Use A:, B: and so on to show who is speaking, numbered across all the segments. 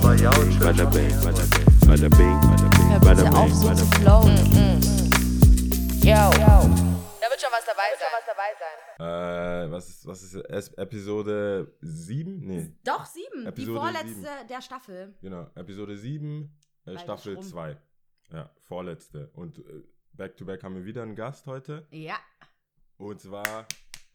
A: bada bing, bada bing, bada bing,
B: Hör
A: bada
B: bitte auf,
A: bing,
B: so
A: bada
B: zu
A: bing.
B: flowen. Yo. Da wird schon was dabei sein.
C: Was ist Episode 7? Nee,
B: Doch, 7.
C: Episode
B: die vorletzte
C: 7.
B: der Staffel.
C: genau. Episode 7, Staffel
B: rum.
C: 2. Ja, vorletzte. Und back to back haben wir wieder einen Gast heute.
B: Ja.
C: Und zwar,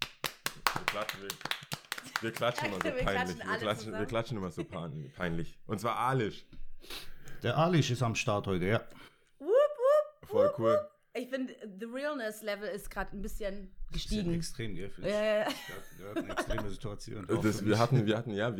C: wir klatschen immer so
B: Wir
C: peinlich.
B: klatschen alle
C: Wir
B: zusammen.
C: klatschen immer so peinlich. Und zwar Alish.
D: Der Alish ist am Start heute, ja.
C: Voll cool.
B: Ich finde, the realness level ist gerade ein bisschen
D: Das ist
B: gestiegen.
D: extrem, gell? Für
B: Ja.
D: gerade eine extreme Situation.
C: Wir hatten, ja,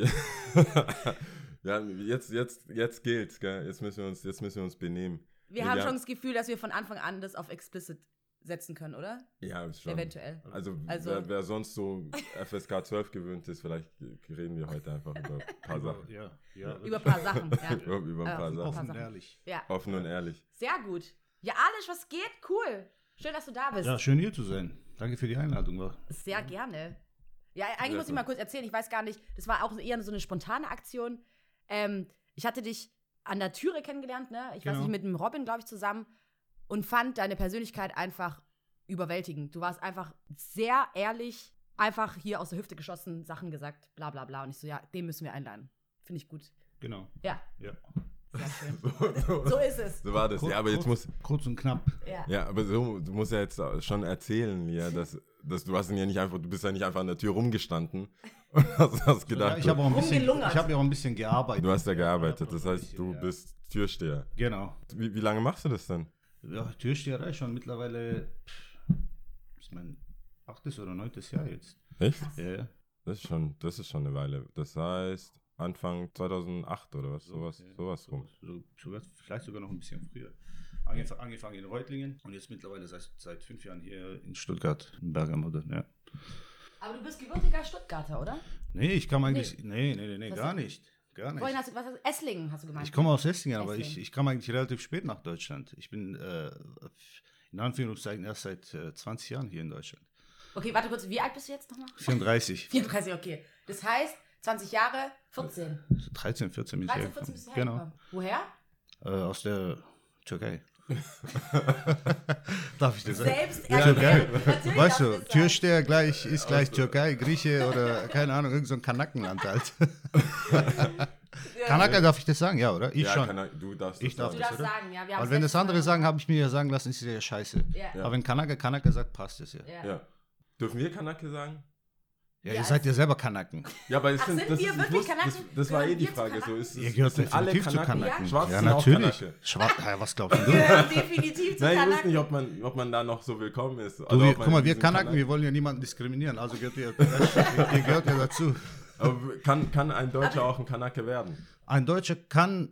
C: jetzt gilt's, gell? Jetzt müssen wir uns benehmen.
B: Wir haben schon das Gefühl, dass wir von Anfang an das auf explicit setzen können, oder?
C: Ja, ist schon.
B: Eventuell.
C: Also wer sonst so FSK 12 gewöhnt ist, vielleicht reden wir heute einfach über ein paar Sachen.
D: Ja.
B: Über ein paar Sachen. Ja.
C: Über ein paar Sachen.
D: Offen und ehrlich.
B: Ja.
C: Offen und ehrlich.
B: Sehr gut. Ja, Alish, was geht? Cool. Schön, dass du da bist.
D: Ja, schön hier zu sein. Danke für die Einladung.
B: Sehr gerne. Ja, eigentlich muss ich mal kurz erzählen, ich weiß gar nicht, das war auch eher so eine spontane Aktion. Ich hatte dich an der Türe kennengelernt, ne? Ich weiß
D: Genau.
B: nicht, mit dem Robin, glaube ich, zusammen und fand deine Persönlichkeit einfach überwältigend. Du warst einfach sehr ehrlich, einfach hier aus der Hüfte geschossen, Sachen gesagt, bla bla bla. Und ich so, ja, den müssen wir einladen. Finde ich gut.
D: Genau.
B: Ja,
D: Ja.
B: sehr schön. So ist es.
C: So war das. Ja, aber jetzt muss.
D: Kurz und knapp.
B: Ja.
C: Ja, aber so, du musst ja jetzt schon erzählen, ja, dass du hast ihn ja nicht einfach, du bist ja nicht einfach an der Tür rumgestanden und hast gedacht,
D: Ja, ich habe
B: Rumgelungert.
D: ja auch ein bisschen gearbeitet.
C: du hast ja gearbeitet. Das
D: Ja,
C: heißt, du
D: ja.
C: bist Türsteher.
D: Genau.
C: Wie lange machst du das denn?
D: Ja, Türsteherei schon mittlerweile, ist mein 8. oder 9. Jahr jetzt.
C: Echt?
D: Ja.
C: Das ist schon eine Weile. Das heißt, Anfang 2008 oder was? Sowas rum.
D: Vielleicht sogar noch ein bisschen früher. Angefangen in Reutlingen und jetzt mittlerweile seit 5 Jahren hier in Stuttgart, in Bergamo. Ja.
B: Aber du bist gebürtiger Stuttgarter, oder?
D: Nee, ich kam eigentlich. Nee,
B: Was
D: gar
B: ist-
D: nicht. Gar nicht.
B: Vorhin hast du, Esslingen hast du gemeint.
D: Ich komme aus Esslingen, aber
B: Esslingen.
D: ich kam eigentlich relativ spät nach Deutschland. Ich bin in Anführungszeichen erst seit 20 Jahren hier in Deutschland.
B: Okay, warte kurz, wie alt bist du jetzt nochmal?
D: 34.
B: 34, okay. Das heißt, 20 Jahre, 14.
D: 13, 14 bin ich
B: 13, 14 bist du
D: Genau.
B: hergekommen. Woher?
D: Aus der Türkei. Darf ich das sagen?
B: Selbst
D: Ja,
B: erklären.
D: Türkei.
B: Natürlich
D: Weißt
B: darfst
D: du,
B: das sagen.
D: Türsteher ist gleich Türkei, Grieche oder keine Ahnung, irgend so ein Kanakenland halt. Kanake, darf ich das sagen? Ja, oder? Ich
C: ja,
D: schon.
C: du darfst
D: Ich
C: das
D: darf
B: Du
C: sagen.
B: darfst
D: oder?
B: sagen, ja. Wir haben
D: Weil wenn das
B: letztes
D: andere
B: Mal-
D: sagen, habe ich mir ja sagen lassen, ist ja scheiße.
B: Ja.
D: Aber wenn Kanake sagt, passt es ja.
B: Ja.
C: Ja. Dürfen wir Kanake sagen?
D: Ja,
B: Ja,
D: ihr seid ja selber Kanaken.
C: Ja, aber
B: Ach, sind wir wirklich Kanaken?
C: das war
B: Gehören
C: die
B: wir zu
C: Frage. So,
B: Kanaken?
C: ist
D: Ihr gehört
C: sind alle
D: definitiv zu
C: Kanaken.
D: Kanaken.
C: Schwarze
D: Ja,
C: sind auch
D: natürlich.
C: Kanake.
D: Ja, was glaubst
B: Wir
D: du?
B: gehören definitiv zu
C: Nein, ich wusste
B: Kanaken.
C: nicht, ob man da noch so willkommen ist.
D: Du,
C: Also, ob man
D: guck mal,
C: in
D: wir
C: diesem
D: Kanaken, wir wollen ja niemanden diskriminieren, also gehört ihr gehört ja dazu.
C: Aber kann ein Deutscher auch ein Kanake werden?
D: Ein Deutscher kann,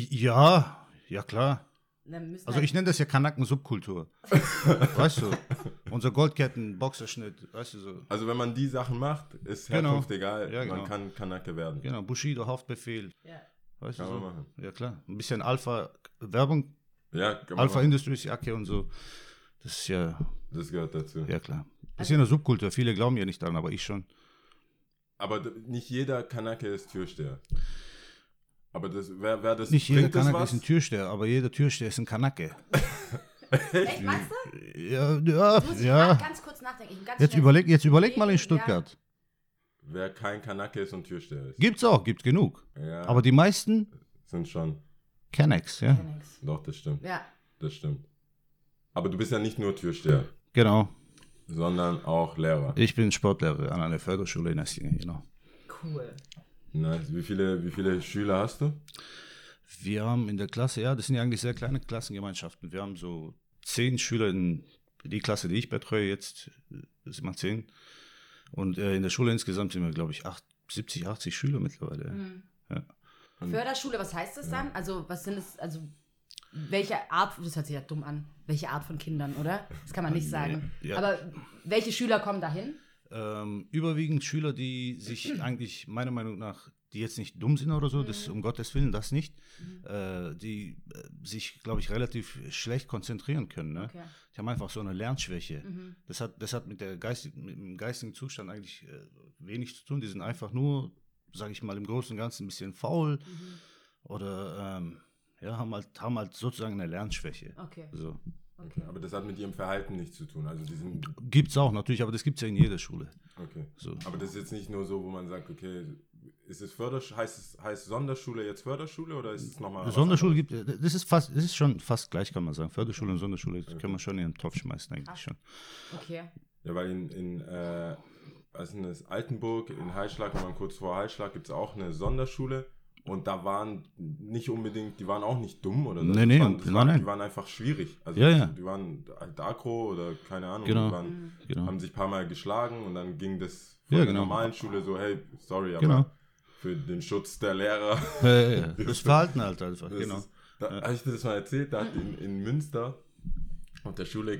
D: ja klar.
B: Dann müssen
D: Also
B: wir-
D: ich nenne das ja Kanaken-Subkultur. Weißt du, unser Goldketten, Boxerschnitt, weißt du so.
C: Also wenn man die Sachen macht, ist
D: Genau.
C: Herkunft egal,
D: Ja,
C: man
D: genau.
C: kann Kanake werden.
D: Genau, Bushido, Haftbefehl,
B: Ja.
D: weißt
C: Kann
D: du
C: man
D: so.
C: machen.
D: Ja klar, ein bisschen Alpha-Werbung,
C: Ja, kann man
D: Alpha
C: machen.
D: Industries Jacke und so. Das ist ja,
C: Das gehört dazu.
D: ja klar. Das ist ja eine Subkultur, viele glauben ja nicht daran, aber ich schon.
C: Aber nicht jeder Kanake ist Türsteher. Aber das, wer das
D: Nicht jeder
C: bringt das
D: Kanake
C: was?
D: ist ein Türsteher, aber jeder Türsteher ist ein Kanake.
B: Echt, meinst du?
D: Ja,
B: Muss ich
D: ja.
B: grad ganz kurz nachdenken. Ganz
D: Jetzt
B: schnell-
D: überleg mal in
B: Ja.
D: Stuttgart.
C: Wer kein Kanake ist und Türsteher ist.
D: Gibt's auch, gibt genug.
C: Ja,
D: Aber die meisten
C: sind schon.
D: Kanaks, ja.
B: Kenn ich's.
C: Doch, das stimmt.
B: Ja.
C: Das stimmt. Aber du bist ja nicht nur Türsteher,
D: Genau.
C: sondern auch Lehrer.
D: Ich bin Sportlehrer an einer Förderschule in Esslingen, genau.
B: Cool.
C: Nice. Wie viele Schüler hast du?
D: Wir haben in der Klasse, ja, das sind ja eigentlich sehr kleine Klassengemeinschaften. Wir haben so 10 Schüler in die Klasse, die ich betreue jetzt, das sind 10. Und in der Schule insgesamt sind wir, glaube ich, 70, 80 Schüler mittlerweile.
B: Mhm.
D: Ja.
B: Förderschule, was heißt das dann? Also, was sind es, also, welche Art, das hört sich ja dumm an, welche Art von Kindern, oder? Das kann man nicht sagen.
D: Ja.
B: Aber welche Schüler kommen dahin?
D: Überwiegend Schüler, die sich eigentlich meiner Meinung nach, die jetzt nicht dumm sind oder so, das um Gottes Willen, das nicht, die sich, glaube ich, relativ schlecht konzentrieren können. Ne?
B: Okay.
D: Die haben einfach so eine Lernschwäche.
B: Mhm.
D: Das hat mit dem geistigen Zustand eigentlich wenig zu tun. Die sind einfach nur, sage ich mal, im Großen und Ganzen ein bisschen faul, oder haben halt sozusagen eine Lernschwäche.
B: Okay.
D: So.
B: Okay.
C: Aber das hat mit ihrem Verhalten nichts zu tun. Also die sind.
D: Gibt's auch natürlich, aber das gibt's ja in jeder Schule.
C: Okay.
D: So.
C: Aber das ist jetzt nicht nur so, wo man sagt, okay, ist es heißt Sonderschule jetzt Förderschule oder ist es nochmal.
D: Sonderschule gibt, das ist schon fast gleich, kann man sagen. Förderschule und Sonderschule kann man schon in den Topf schmeißen, eigentlich schon.
B: Okay.
C: Ja, weil in was ist denn das? Altenburg, in Heilschlag, wenn man kurz vor Heilschlag, gibt es auch eine Sonderschule. Und da waren nicht unbedingt, die waren auch nicht dumm oder so.
D: Nee,
C: Die waren einfach schwierig. Also
D: Ja.
C: die waren halt Agro oder keine Ahnung.
D: Genau.
C: Die haben sich ein paar Mal geschlagen und dann ging das
D: Ja,
C: der
D: genau.
C: normalen Schule so, hey, sorry, aber
D: Genau.
C: für den Schutz der Lehrer.
D: Das Verhalten halt einfach,
C: Das
D: genau.
C: Habe ich dir das mal erzählt? Da hat in Münster auf der Schule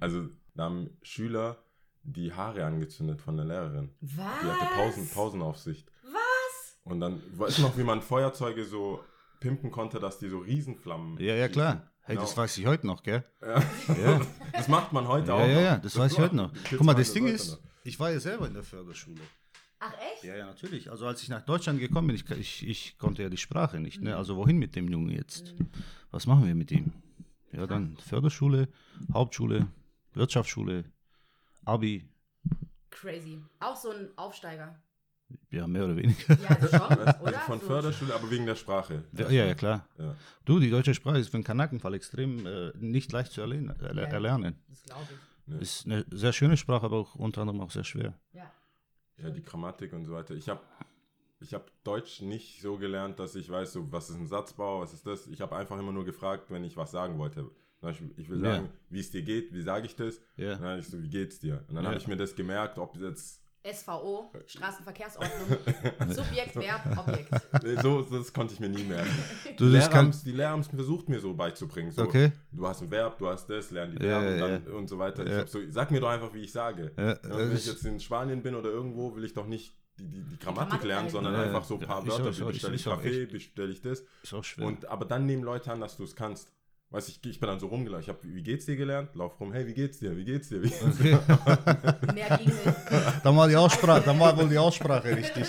C: da haben Schüler die Haare angezündet von der Lehrerin.
B: Was?
C: Die hatte Pausenaufsicht. Was? Und dann, weißt du noch, wie man Feuerzeuge so pimpen konnte, dass die so Riesenflammen.
D: Ja, klar. Hey,
C: Genau.
D: das weiß ich heute noch, gell?
C: Ja. Das macht man heute auch noch.
D: Ja, das weiß ich heute noch.
C: Die Kids
D: Guck mal,
C: machen
D: das Ding
C: heute
D: ist,
C: noch.
D: ich war ja selber in der Förderschule.
B: Ach, echt?
D: Ja, natürlich. Also als ich nach Deutschland gekommen bin, ich konnte ja die Sprache nicht. Ne? Also wohin mit dem Jungen jetzt? Was machen wir mit ihm? Ja, dann Förderschule, Hauptschule, Wirtschaftsschule, Abi.
B: Crazy. Auch so ein Aufsteiger.
D: Ja, mehr oder weniger.
B: Ja, also schon,
C: Also
B: oder?
C: von
B: So.
C: Förderschule, aber wegen der Sprache.
D: Ja, klar.
C: Ja.
D: Du, die deutsche Sprache ist für einen Kanakenfall extrem nicht leicht zu erlernen.
B: Das glaube ich.
C: Ja.
D: Ist eine sehr schöne Sprache, aber auch unter anderem auch sehr schwer.
B: Ja.
C: Ja, die Grammatik und so weiter. Ich hab Deutsch nicht so gelernt, dass ich weiß, so, was ist ein Satzbau, was ist das. Ich habe einfach immer nur gefragt, wenn ich was sagen wollte. Zum Beispiel, ich will sagen, wie es dir geht, wie sage ich das?
D: Ja.
C: Dann habe ich so, wie geht's dir? Und dann habe ich mir das gemerkt, ob jetzt.
B: SVO, Straßenverkehrsordnung, Subjekt, Verb, Objekt.
C: Nee, das konnte ich mir nie merken.
D: Du, das
C: Die Lehrer haben es versucht, mir so beizubringen. So,
D: Okay.
C: Du hast ein Verb, du hast das, lern die
D: Ja,
C: Verben dann und so weiter. Ich hab so, sag mir doch einfach, wie ich sage. Wenn ich jetzt in Spanien bin oder irgendwo, will ich doch nicht die Grammatik lernen, sondern einfach so ein paar Wörter, wie bestelle ich Kaffee, bestelle ich das.
D: Ist auch schwer.
C: Aber dann nehmen Leute an, dass du es kannst. Weißt ich bin dann so rumgelaufen. Ich habe, wie geht's dir gelernt? Lauf rum, hey, wie geht's dir? Wie geht's dir?
D: Okay.
B: Mehr ging nicht.
D: Dann war wohl die Aussprache richtig.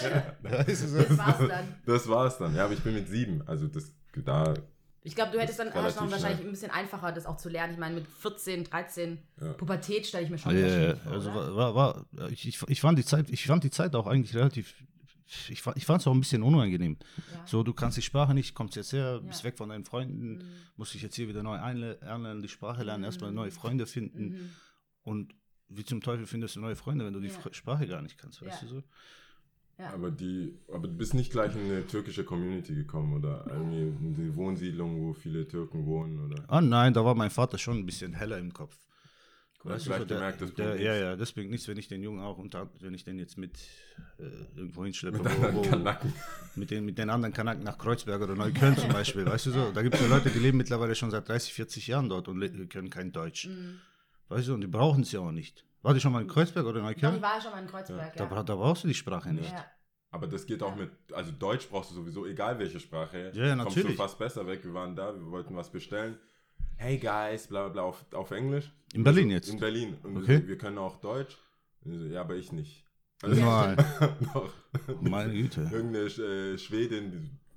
B: Das war's dann.
C: Das war's dann. Ja, aber ich bin mit 7. Also da.
B: Ich glaube, du hättest dann
C: Relativ
B: noch wahrscheinlich
C: schnell.
B: ein bisschen einfacher, das auch zu lernen. Ich meine, mit 14, 13,
C: Ja.
B: Pubertät stelle ich mir schon
D: Ja,
B: sehr schwierig vor,
D: also
B: oder?
D: ich fand die Zeit auch eigentlich relativ, ich fand es auch ein bisschen unangenehm.
B: Ja.
D: So, du kannst die Sprache nicht, kommst jetzt her, bist
B: Ja.
D: weg von deinen Freunden, musst dich jetzt hier wieder neu einlernen, die Sprache lernen, erstmal neue Freunde finden. Und wie zum Teufel findest du neue Freunde, wenn du die Sprache gar nicht kannst, weißt
B: Ja.
D: du so?
B: Ja.
C: Aber du bist nicht gleich in eine türkische Community gekommen oder irgendwie in die Wohnsiedlung, wo viele Türken wohnen oder.
D: Ah nein, da war mein Vater schon ein bisschen heller im Kopf.
C: Du hast
D: Weißt du,
C: gleich
D: so der-
C: gemerkt, das
D: der,
C: bringt
D: ja,
C: nichts.
D: ja, das bringt nichts, wenn ich den Jungen auch wenn ich den jetzt mit irgendwo hinschleppe,
C: Mit anderen Kanaken.
D: mit den anderen Kanaken nach Kreuzberg oder Neukölln zum Beispiel, weißt du so, da gibt es ja Leute, die leben mittlerweile schon seit 30, 40 Jahren dort und können kein Deutsch. Weißt du, und die brauchen es ja auch nicht. War die schon mal in Kreuzberg oder
B: Doch, ich
D: Neukölln?
B: war schon mal in Kreuzberg, ja.
D: Da brauchst du die Sprache nicht.
B: Ja.
C: Aber das geht auch mit, also Deutsch brauchst du sowieso, egal welche Sprache.
D: Ja,
C: Kommst
D: natürlich.
C: du fast besser weg. Wir waren da, wir wollten was bestellen. Hey guys, bla bla bla auf Englisch.
D: In Berlin jetzt?
C: In Berlin. Und
D: Okay.
C: wir können auch Deutsch. Und so, ja, aber ich nicht.
D: Nein,
C: Noch
D: meine Güte.
C: irgendeine Schwedin.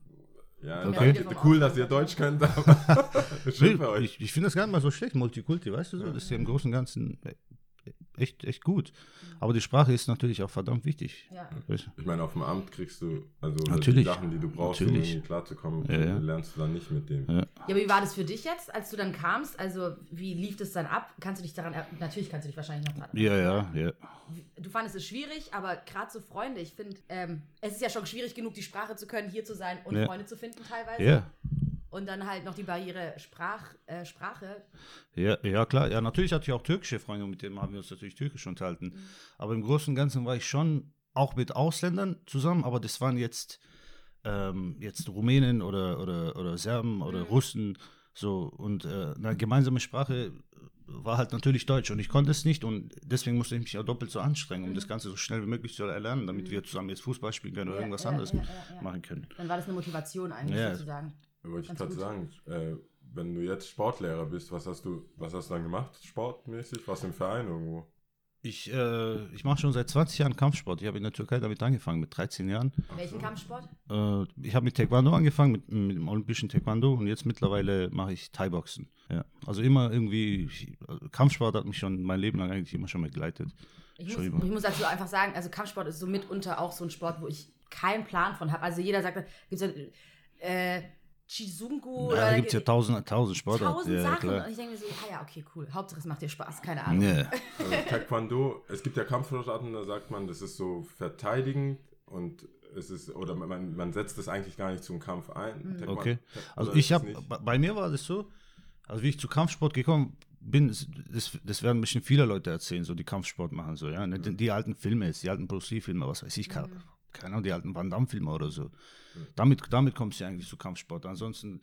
C: Ja,
D: Okay.
C: danke, cool, dass ihr Deutsch könnt, aber schön für euch.
D: Ich finde das gar nicht mal so schlecht, Multikulti, weißt du so, das ist ja im Großen und Ganzen echt gut. Aber die Sprache ist natürlich auch verdammt wichtig.
B: Ja.
D: Weißt du?
C: Ich meine, auf dem Amt kriegst du, also
D: Natürlich.
C: die Sachen, die du brauchst,
D: Natürlich.
C: um irgendwie klarzukommen,
D: Ja.
C: lernst du dann nicht mit dem.
D: Ja.
B: Ja, aber wie war das für dich jetzt, als du dann kamst? Also, wie lief das dann ab? Kannst du dich daran natürlich kannst du dich wahrscheinlich noch dran
D: Ja.
B: Du fandest es schwierig, aber gerade so Freunde, ich finde, es ist ja schon schwierig genug, die Sprache zu können, hier zu sein und
D: Ja.
B: Freunde zu finden teilweise.
D: Ja.
B: Und dann halt noch die Barriere Sprache.
D: Ja, klar. Ja, natürlich hatte ich auch türkische Freunde, mit denen haben wir uns natürlich türkisch unterhalten. Aber im Großen und Ganzen war ich schon auch mit Ausländern zusammen, aber das waren jetzt Rumänen oder Serben oder Russen. So, und eine gemeinsame Sprache war halt natürlich Deutsch und ich konnte es nicht und deswegen musste ich mich auch doppelt so anstrengen, um das Ganze so schnell wie möglich zu erlernen, damit wir zusammen jetzt Fußball spielen können oder irgendwas anderes machen können.
B: Dann war das eine Motivation eigentlich
D: Ja.
B: sozusagen.
C: Wollte ich
B: Ganz
C: gerade
B: gut.
C: sagen, wenn du jetzt Sportlehrer bist, was hast du dann gemacht, sportmäßig? Was im Verein irgendwo?
D: Ich mache schon seit 20 Jahren Kampfsport. Ich habe in der Türkei damit angefangen, mit 13 Jahren.
B: Welchen Kampfsport?
D: Ich habe mit Taekwondo angefangen, mit dem olympischen Taekwondo und jetzt mittlerweile mache ich Thai-Boxen. Ja. Also immer irgendwie, Kampfsport hat mich schon mein Leben lang eigentlich immer schon begleitet.
B: Ich muss dazu einfach sagen, also Kampfsport ist so mitunter auch so ein Sport, wo ich keinen Plan von habe. Also jeder sagt, gibt es Chizungu
D: Ja, da gibt es ja tausend Sportarten.
B: 1000
D: Ja,
B: Sachen.
D: klar.
B: Und ich denke mir so, ja, okay, cool. Hauptsache es macht dir Spaß, keine Ahnung.
D: Ja.
C: Also Taekwondo, es gibt ja Kampfsportarten, da sagt man, das ist so verteidigend und es ist, oder man setzt das eigentlich gar nicht zum Kampf ein. Taekwondo,
D: Okay. Also
C: oder
D: ich
C: ist es
D: habe,
C: nicht?
D: bei mir war das so, also wie ich zu Kampfsport gekommen bin, das werden bestimmt viele Leute erzählen, so die Kampfsport machen, so, ja. Die alten Filme, die alten Bruce Lee-Filme, was weiß ich, keine Ahnung, die alten Van Damme-Filme oder so. Damit kommst du eigentlich zu Kampfsport. Ansonsten,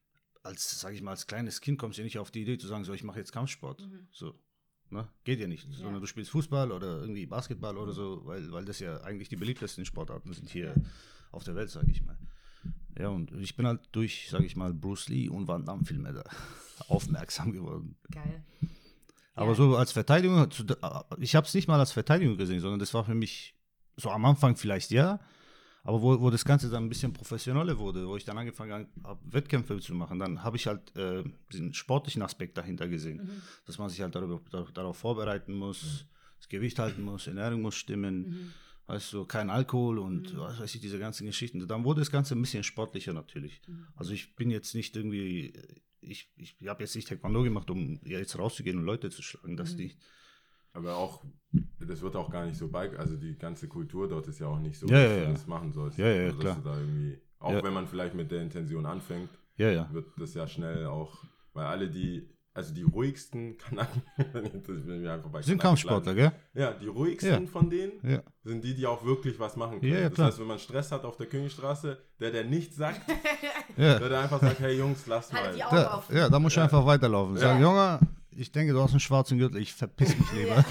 D: sag ich mal, als kleines Kind kommst du ja nicht auf die Idee zu sagen, so, ich mache jetzt Kampfsport. So. Ne? Geht ja nicht. Sondern du spielst Fußball oder irgendwie Basketball oder so, weil das ja eigentlich die beliebtesten Sportarten sind hier auf der Welt, sage ich mal. Ja, und ich bin halt durch, sage ich mal, Bruce Lee und Van Damme-Filme da aufmerksam geworden.
B: Geil.
D: Aber so als Verteidigung, ich habe es nicht mal als Verteidigung gesehen, sondern das war für mich so am Anfang vielleicht ja, aber wo das Ganze dann ein bisschen professioneller wurde, wo ich dann angefangen habe, Wettkämpfe zu machen, dann habe ich halt diesen sportlichen Aspekt dahinter gesehen, dass man sich halt darauf vorbereiten muss, das Gewicht halten muss, Ernährung muss stimmen, weißt du, kein Alkohol und was weiß ich, diese ganzen Geschichten. Dann wurde das Ganze ein bisschen sportlicher natürlich. Also ich bin jetzt nicht irgendwie, ich habe jetzt nicht Taekwondo gemacht, um jetzt rauszugehen und Leute zu schlagen, das nicht.
C: Aber auch, das wird auch gar nicht so also die ganze Kultur dort ist ja auch nicht so,
D: Ja,
C: dass
D: ja,
C: du das machen sollst.
D: Ja, ja,
C: also,
D: klar.
C: Dass du da irgendwie, auch wenn man vielleicht mit der Intention anfängt, wird das ja schnell auch, weil alle die ruhigsten Kanaken, das will ich einfach bei
D: Sind
C: Kanaken
D: Kampfsportler, gell?
C: Ja, die ruhigsten von denen
D: Ja.
C: sind die auch wirklich was machen können.
D: Ja,
C: das
D: klar.
C: heißt, wenn man Stress hat auf der Königstraße, der nichts sagt,
D: Ja.
C: der einfach sagt, hey Jungs, lasst
B: Haltet
C: mal.
B: die Augen auf.
D: Da musst du einfach weiterlaufen. Sagen, Junge, ich denke, du hast einen schwarzen Gürtel, ich verpiss mich lieber.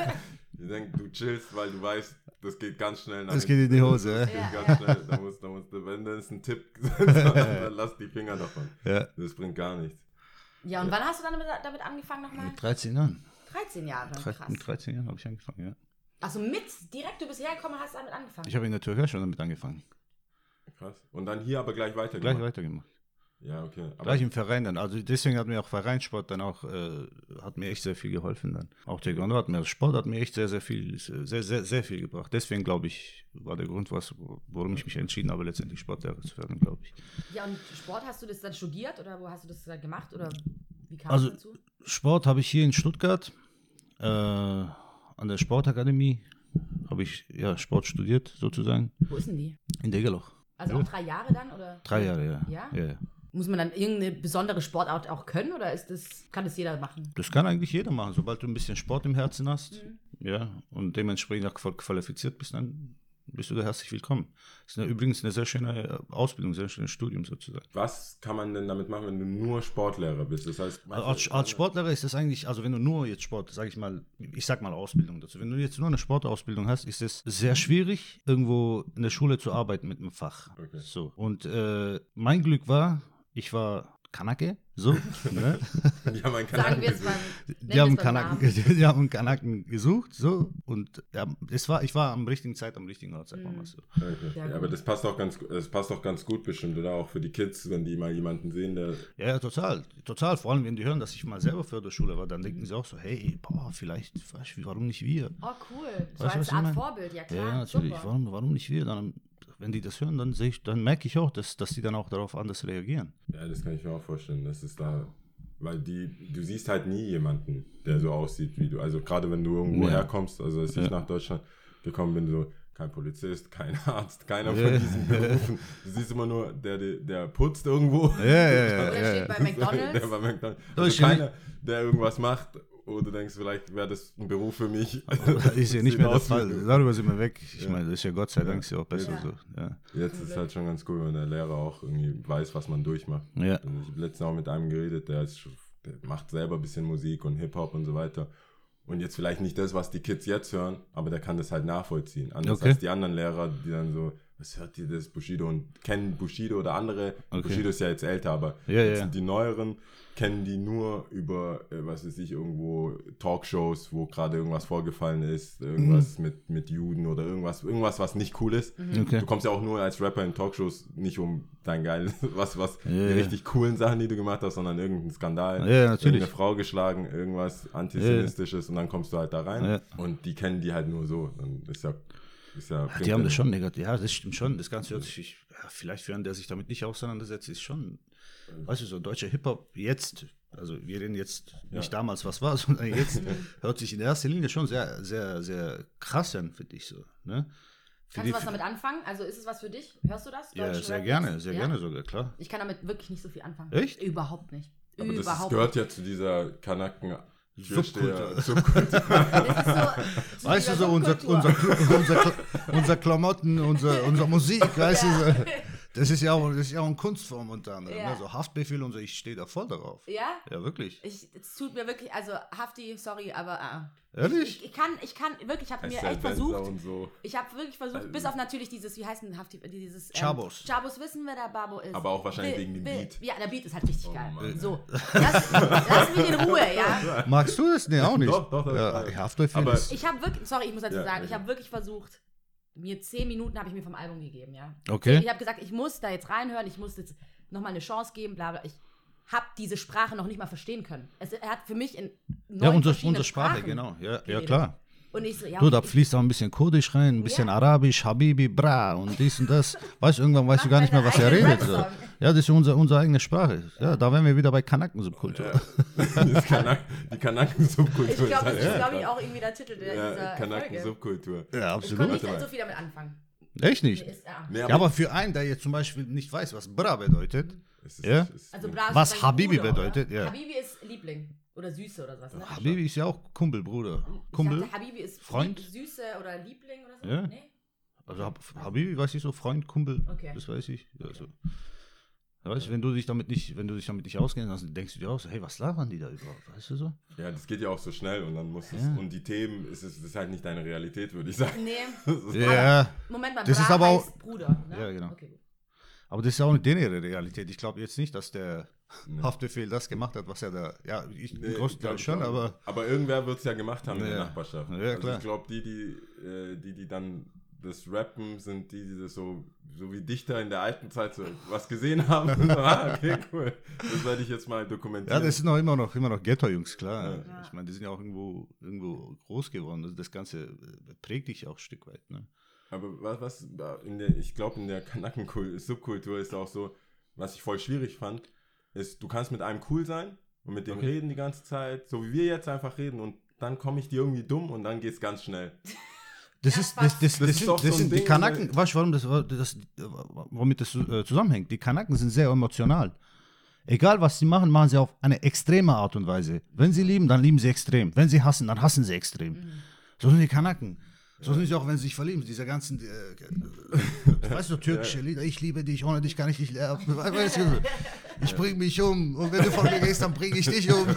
C: Ich denke, du chillst, weil du weißt, das geht ganz schnell nach
D: Das geht in die Hose.
C: Das geht ganz schnell. Da musst du, wenn das ein Tipp dann lass die Finger davon.
D: Ja.
C: Das bringt gar nichts.
B: Ja, und wann hast du dann damit angefangen nochmal?
D: Mit 13 Jahren.
B: 13 Jahre, krass.
D: Mit 13 Jahren habe ich angefangen, ja.
B: Also direkt, du bist hergekommen und hast damit angefangen?
D: Ich habe in der Türkei schon damit angefangen.
C: Krass. Und dann hier aber gleich weitergemacht.
D: Gleich weitergemacht.
C: Ja, okay. Aber
D: Gleich im Verein dann. Also deswegen hat mir auch Vereinssport dann auch, hat mir echt sehr viel geholfen dann. Auch Taekwondo Sport hat mir echt sehr, sehr viel, sehr, sehr, sehr viel gebracht. Deswegen glaube ich, war der Grund, warum ich mich entschieden habe, letztendlich Sportlehrer zu werden, glaube ich.
B: Ja, und Sport, hast du das dann studiert oder wo hast du das dann gemacht oder wie kam
D: Also
B: es dazu?
D: Sport habe ich hier in Stuttgart, an der Sportakademie, habe ich Sport studiert sozusagen,
B: Wo ist denn die?
D: in Degerloch.
B: Also auch 3 Jahre dann oder?
D: 3 Jahre, ja.
B: Ja?
D: Ja.
B: Muss man dann irgendeine besondere Sportart auch können oder kann das jeder machen?
D: Das kann eigentlich jeder machen, sobald du ein bisschen Sport im Herzen hast, ja, und dementsprechend auch qualifiziert bist, dann bist du da herzlich willkommen. Das ist übrigens eine sehr schöne Ausbildung, sehr schönes Studium sozusagen.
C: was kann man denn damit machen, wenn du nur Sportlehrer bist? Das heißt,
D: Als Sportlehrer ist das eigentlich, also wenn du nur jetzt Sport, ich sag mal Ausbildung dazu, wenn du jetzt nur eine Sportausbildung hast, ist es sehr schwierig, irgendwo in der Schule zu arbeiten mit einem Fach.
C: Okay.
D: So. Und mein Glück war, ich war Kanake, so. Ne?
C: die haben einen
B: Sagen
C: Kanal
B: wir es
C: gesehen.
B: mal.
D: Die haben einen Kanaken gesucht, so. Und ich war am richtigen Zeit, am richtigen Ort, sagen wir mal so.
C: Okay.
B: Sehr
C: Ja, aber das passt auch ganz gut bestimmt, oder? Auch für die Kids, wenn die mal jemanden sehen, der...
D: Ja, total. Total. Vor allem, wenn die hören, dass ich mal selber Förderschule war, dann denken sie auch so, hey, vielleicht, warum nicht wir?
B: Oh, cool. So
D: Weißt du,
B: als
D: was ich
B: Art
D: meine?
B: Vorbild, ja klar.
D: Ja, natürlich.
B: Super.
D: Warum nicht wir? Dann, wenn die das hören, dann merke ich auch, dass die dann auch darauf anders reagieren.
C: Ja, das kann ich mir auch vorstellen. Das ist da... Weil du siehst halt nie jemanden, der so aussieht wie du. Also gerade wenn du irgendwo herkommst, also als ich nach Deutschland gekommen bin, so kein Polizist, kein Arzt, keiner von diesen Berufen. Du siehst immer nur, der putzt irgendwo.
B: Oder steht bei McDonald's.
C: Der bei McDonald's. Also keiner, der irgendwas macht, wo du denkst, vielleicht wäre das ein Beruf für mich.
D: Ist ja nicht mehr der Fall.
C: Fall.
D: Darüber sind wir weg. Ich meine, das ist ja Gott sei Dank auch besser
B: Ja.
D: so. Ja.
C: Jetzt ist es halt schon ganz cool, wenn der Lehrer auch irgendwie weiß, was man durchmacht.
D: Ja.
C: Also ich habe letztens auch mit einem geredet, der macht selber ein bisschen Musik und Hip-Hop und so weiter. Und jetzt vielleicht nicht das, was die Kids jetzt hören, aber der kann das halt nachvollziehen. Anders
D: Okay.
C: als die anderen Lehrer, die dann so, was hört ihr das, Bushido, und kennen Bushido oder andere.
D: Okay.
C: Bushido ist ja jetzt älter, aber
D: Ja,
C: jetzt
D: ja.
C: sind die Neueren, kennen die nur über, was weiß ich, irgendwo Talkshows, wo gerade irgendwas vorgefallen ist, irgendwas mit Juden oder irgendwas, was nicht cool ist.
D: Okay.
C: Du kommst ja auch nur als Rapper in Talkshows nicht um dein geiles, die
D: Ja.
C: richtig coolen Sachen, die du gemacht hast, sondern irgendeinen Skandal,
D: Ja, natürlich.
C: irgendeine Frau geschlagen, irgendwas Antisemitisches und dann kommst du halt da rein
D: Ja.
C: und die kennen die halt nur so. Dann ist ja
D: Die haben das schon negativ. Ja, das stimmt schon. Das Ganze hört sich, vielleicht für einen, der sich damit nicht auseinandersetzt, ist schon, weißt du, so deutscher Hip-Hop jetzt, also wir reden jetzt nicht damals, was war, sondern jetzt hört sich in erster Linie schon sehr, sehr, sehr krass an, finde ich so. Ne?
B: Kannst du was damit anfangen? Also ist es was für dich? Hörst du das?
D: Ja,
B: Deutschen
D: sehr
B: Rap
D: gerne,
B: jetzt?
D: sehr
B: Ja?
D: gerne sogar, klar.
B: Ich kann damit wirklich nicht so viel anfangen.
D: Echt?
B: Überhaupt nicht.
C: Aber das
B: Überhaupt
C: gehört ja zu dieser Kanaken
D: Subkultur.
C: Subkultur.
B: nicht.
D: Weißt du, so unser Klamotten, unser Musik, weißt du, so, das ist ja auch eine Kunstform unter anderem.
B: Ja.
D: Ne? So Haftbefehl und so, ich stehe da voll darauf.
B: Ja?
D: Ja, wirklich.
B: Es tut mir wirklich, also Hafti, sorry, aber
D: Ehrlich?
B: ich kann wirklich, ich habe mir echt versucht.
C: Und so.
B: Ich habe wirklich versucht, bis auf natürlich dieses, wie heißt denn Hafti, dieses
D: Chabos.
B: Chabos wissen, wer der Babo ist.
C: Aber auch wahrscheinlich wegen dem Beat.
B: Ja, der Beat ist halt richtig geil.
C: Mann.
B: So, lass mich in Ruhe, ja.
D: Magst du das? Nee, auch nicht.
C: Doch,
D: Ja, Haftbefehl
C: aber
D: ist...
B: Ich habe wirklich, sorry, ich muss dazu
C: Ja,
B: sagen,
C: ja.
B: ich habe wirklich versucht, mir 10 Minuten habe ich mir vom Album gegeben, ja.
D: Okay.
B: Ich habe gesagt, ich muss da jetzt reinhören, ich muss jetzt nochmal eine Chance geben, bla bla. Ich habe diese Sprache noch nicht mal verstehen können. Er hat für mich in 9
D: Ja, unsere
B: verschiedenen
D: Sprache,
B: Sprachen
D: genau. Ja,
B: geredet.
D: klar.
B: Und ich so, ja,
D: Du, da
B: okay,
D: fließt auch ein bisschen Kurdisch rein, ein bisschen
B: Ja.
D: Arabisch, Habibi, Bra und dies und das. Weißt du, irgendwann weißt du
B: Mach
D: gar nicht mehr,
B: deinen
D: was er
B: eigenen
D: redet. So.
B: Rap-Song.
D: Ja, das ist unsere eigene Sprache. Ja, da wären wir wieder bei Kanaken-Subkultur.
C: Die Kanaken-Subkultur.
B: ich glaube, das
C: ist
B: ist,
C: halt
B: glaube ich, auch irgendwie der Titel dieser Folge.
C: Kanaken-Subkultur.
D: Ja,
B: Ich konnte
D: absolut.
B: nicht
C: Warte mal.
B: so viel damit anfangen.
D: Echt nicht?
B: Nee, ist,
C: Nee,
D: Ja, aber für einen, der jetzt zum Beispiel nicht weiß, was Bra bedeutet,
C: es ist,
D: Ja?
B: Also Bra ist
D: Was
B: sein
D: Habibi
B: Bruder,
D: bedeutet,
B: oder?
D: ja.
B: Habibi ist Liebling oder Süße oder sowas, ne?
D: Habibi ist ja auch Kumpel, Bruder. Kumpel?
B: Ich dachte, Habibi ist
D: Freund?
B: Süße oder Liebling oder so.
D: Ja.
B: Nee?
D: Also Habibi weiß ich so, Freund, Kumpel,
B: Okay.
D: das weiß ich. Also, weißt du, wenn du dich damit nicht auskennst, dann denkst du dir auch so, hey, was labern die da überhaupt, weißt du so?
C: Ja, das geht ja auch so schnell und dann muss es,
D: Ja.
C: und die Themen, das ist halt nicht deine Realität, würde ich sagen.
B: Nee.
D: Ja,
B: Moment mal,
D: Das
B: Bra
D: ist aber auch-
B: heißt Bruder, ne?
D: Ja, genau.
B: Okay, gut.
D: aber das ist ja auch nicht deren Realität. Ich glaube jetzt nicht, dass der
C: Nee.
D: Haftbefehl das gemacht hat, was er da, ja, ich
C: Nee,
D: im großen
C: glaub
D: Teil
C: ich
D: schon,
C: auch nicht.
D: aber
C: irgendwer wird es ja gemacht haben in
D: Ja.
C: der Nachbarschaft.
D: Ja,
C: also
D: klar.
C: ich glaube, die dann das Rappen sind, die das so wie Dichter in der alten Zeit so was gesehen haben. Okay, cool. Das werde ich jetzt mal
D: ja,
C: dokumentieren.
D: das sind auch immer noch Ghetto-Jungs, klar.
C: Ja.
D: Ich meine, die sind ja auch irgendwo groß geworden. Also das Ganze prägt dich auch ein Stück weit, ne?
C: Aber ich glaube, in der Kanaken-Subkultur ist auch so, was ich voll schwierig fand, ist, du kannst mit einem cool sein und mit dem reden die ganze Zeit, so wie wir jetzt einfach reden und dann komme ich dir irgendwie dumm und dann geht's ganz schnell.
D: Das
B: Ja,
D: ist,
B: fast.
D: das
C: ist doch so ein
D: sind die
C: Ding,
D: Kanaken, weißt du, womit das zusammenhängt? Die Kanaken sind sehr emotional. Egal, was sie machen, machen sie auf eine extreme Art und Weise. Wenn sie lieben, dann lieben sie extrem. Wenn sie hassen, dann hassen sie extrem. So sind die Kanaken. So sind sie auch, wenn sie sich verlieben. Diese ganzen, weißt du, türkische Lieder. Ich liebe dich, ohne dich kann ich nicht lernen. Weißt du, ich bring mich um. Und wenn du von mir gehst, dann bring ich dich um.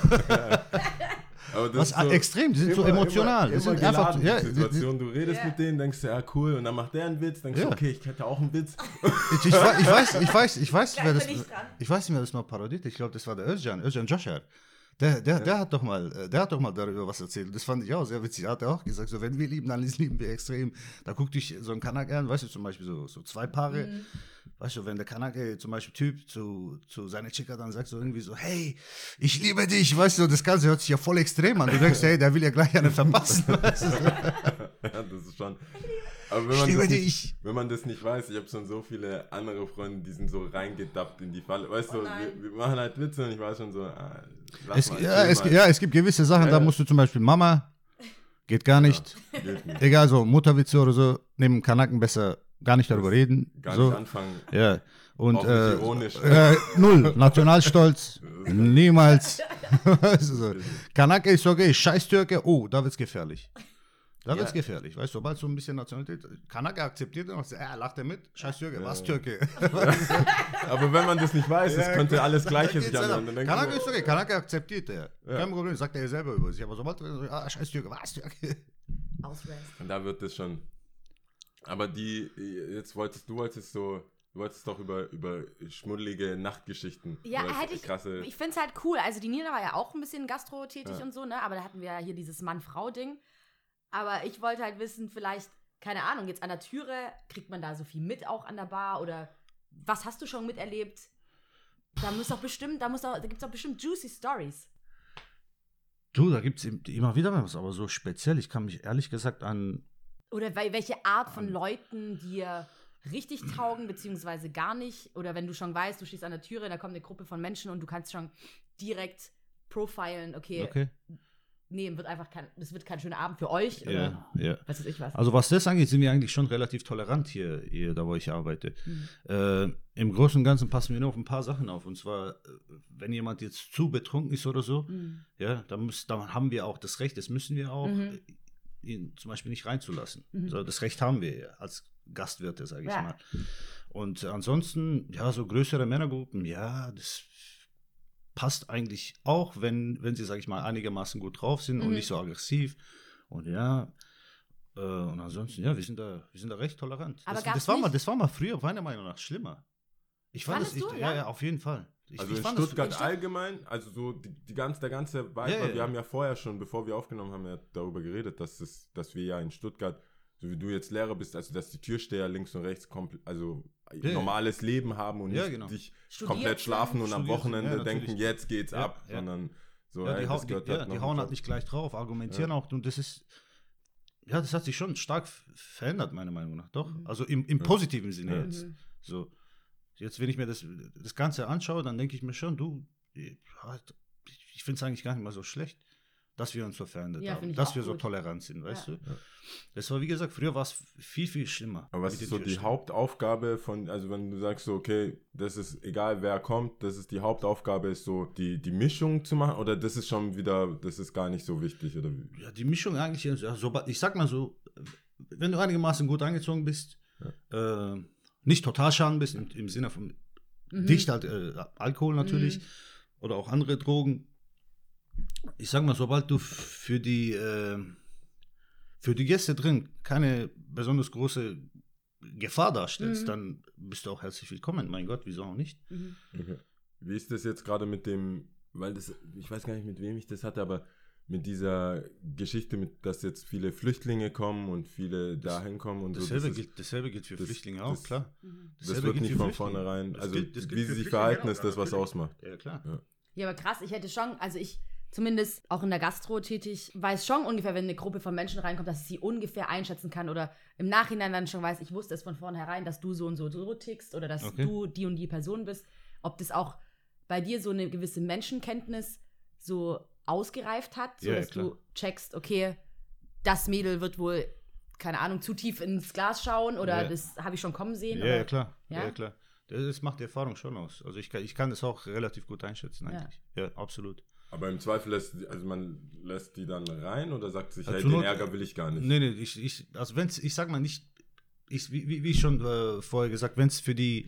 C: Aber das
D: Was
C: ist so
D: extrem, die sind so emotional.
C: Immer
D: Die sind einfach,
C: geladen,
D: ja,
C: die Situation. Du redest
B: Ja.
C: mit denen, denkst du, ja cool, und dann macht der einen Witz, denkst du,
D: Ja.
C: okay, ich hätte auch einen Witz.
D: ich weiß, wer das,
B: bin ich dran.
D: ich weiß nicht, wer das mal parodiert. Ich glaube, das war der Özcan Joshar. Der hat doch mal darüber was erzählt. Das fand ich auch sehr witzig. Er hat auch gesagt, so, wenn wir lieben, dann lieben wir extrem. Da guckt dich so ein Kanak an, weißt du, zum Beispiel so zwei Paare. Weißt du, wenn der Kanake zum Beispiel Typ zu seiner Chica dann sagt so irgendwie so, hey, ich liebe dich, weißt du, das Ganze hört sich ja voll extrem an. Du denkst, hey, der will ja gleich einen verpassen. Weißt du?
C: Ja, das ist schon. Aber
D: Ich liebe
C: das
D: dich.
C: nicht, wenn man das nicht weiß, ich habe schon so viele andere Freunde, die sind so reingedappt in die Falle. Weißt du,
B: nein.
C: wir machen halt Witze und ich weiß schon so, lass mal, chill mal.
D: Es gibt gewisse Sachen, da musst du zum Beispiel Mama, geht gar nicht.
C: Geht nicht.
D: Egal, so Mutterwitze oder so, neben Kanaken besser gar nicht darüber reden.
C: Gar
D: so.
C: nicht anfangen.
D: Ja. Und
C: Auch nicht ironisch.
D: null. Nationalstolz. Niemals. Weißt du so. Kanake ist okay, scheiß Türke, oh, da wird's gefährlich. Da wird's gefährlich. Weißt du, sobald so ein bisschen Nationalität. Kanake akzeptiert er noch, lacht er mit, scheiß Türke, was Türke?
C: Aber wenn man das nicht weiß, es könnte alles Gleiche sich
D: Geht's
C: anhören. Dann denkst du
D: Kanake
C: so,
D: ist okay, Kanake akzeptiert er. Kein Problem, sagt er selber über sich. Aber sobald er scheiß Türke, was Türke?
B: Ausrest.
C: und da wird das schon. Aber jetzt wolltest doch über schmuddelige Nachtgeschichten.
B: Ja,
C: oder
B: hätte ich.
C: krasse.
B: Ich finde es halt cool. Also die Nina war ja auch ein bisschen Gastro tätig
C: Ja.
B: und so, ne? Aber da hatten wir ja hier dieses Mann-Frau-Ding. Aber ich wollte halt wissen, vielleicht, keine Ahnung, jetzt an der Türe, kriegt man da so viel mit auch an der Bar? Oder was hast du schon miterlebt? Da gibt es doch bestimmt juicy Stories.
D: Du, da gibt es immer wieder was, aber so speziell. Ich kann mich ehrlich gesagt an.
B: Oder welche Art von Leuten dir richtig taugen, beziehungsweise gar nicht. Oder wenn du schon weißt, du stehst an der Türe, da kommt eine Gruppe von Menschen und du kannst schon direkt profilen, okay. Nee, das wird kein schöner Abend für euch. Oder
D: Ja.
B: was weiß ich was.
D: Also was das angeht, sind wir eigentlich schon relativ tolerant hier da wo ich arbeite. Im Großen und Ganzen passen wir nur auf ein paar Sachen auf. Und zwar, wenn jemand jetzt zu betrunken ist oder so, ja, dann haben wir auch das Recht, das müssen wir auch, ihn zum Beispiel nicht reinzulassen. So, das Recht haben wir ja als Gastwirte, sage ich mal. Und ansonsten, ja, so größere Männergruppen, ja, das passt eigentlich auch, wenn sie, sage ich mal, einigermaßen gut drauf sind und nicht so aggressiv. Und ja, und ansonsten, ja, wir sind da recht tolerant.
B: Aber
D: Das war mal früher meiner Meinung nach schlimmer. Ich fand
B: Fandest du?
D: ja, auf jeden Fall.
C: Also
D: ich
C: in
D: fand
C: Stuttgart allgemein, also so der ganze Vibe, weil wir haben ja vorher schon, bevor wir aufgenommen haben, ja darüber geredet, dass wir ja in Stuttgart, so wie du jetzt Lehrer bist, also dass die Türsteher links und rechts normales Leben haben und nicht dich komplett schlafen und am Wochenende denken, jetzt geht's ab, sondern so,
D: die hauen halt nicht gleich drauf, argumentieren auch, und das ist, ja, das hat sich schon stark verändert, meiner Meinung nach, doch. Also im positiven Sinne jetzt. So. Jetzt, wenn ich mir das Ganze anschaue, dann denke ich mir schon, ich finde es eigentlich gar nicht mal so schlecht, dass wir uns so verändert haben, dass wir so tolerant sind, weißt du? Ja. Das war, wie gesagt, früher war es viel, viel schlimmer.
C: Aber was ist so die Hauptaufgabe also wenn du sagst so, okay, das ist egal, wer kommt, das ist die Hauptaufgabe, ist so die Mischung zu machen, oder das ist schon wieder, das ist gar nicht so wichtig, oder wie? Ja,
D: die Mischung eigentlich, ich sag mal so, wenn du einigermaßen gut angezogen bist, nicht total schaden bist, im Sinne von dicht halt Alkohol natürlich oder auch andere Drogen. Ich sag mal, sobald du für die Gäste drin keine besonders große Gefahr darstellst, dann bist du auch herzlich willkommen. Mein Gott, wieso auch nicht?
C: Okay. Wie ist das jetzt gerade mit dem, ich weiß gar nicht, mit wem ich das hatte, aber mit dieser Geschichte, dass jetzt viele Flüchtlinge kommen und viele dahin kommen und
D: dasselbe so. Dasselbe gilt für Flüchtlinge auch, klar.
C: Das wird nicht von vornherein, also wie sie sich verhalten, ist das, was ausmacht.
D: Ja, klar.
B: Ja, aber krass, ich hätte schon, also ich zumindest auch in der Gastro tätig, weiß schon ungefähr, wenn eine Gruppe von Menschen reinkommt, dass ich sie ungefähr einschätzen kann oder im Nachhinein dann schon weiß, ich wusste es von vornherein, dass du so und so tickst oder dass du die und die Person bist. Ob das auch bei dir so eine gewisse Menschenkenntnis so ausgereift hat, so dass du checkst, okay, das Mädel wird wohl, keine Ahnung, zu tief ins Glas schauen oder das habe ich schon kommen sehen.
D: Ja,
B: oder?
D: Klar. Ja, klar. Das macht die Erfahrung schon aus. Also ich kann das auch relativ gut einschätzen eigentlich. Ja, absolut.
C: Aber im Zweifel man lässt die dann rein oder sagt sich, hey, den Ärger will ich gar nicht?
D: Nee, also ich sag mal nicht, wie ich schon vorher gesagt, wenn es für die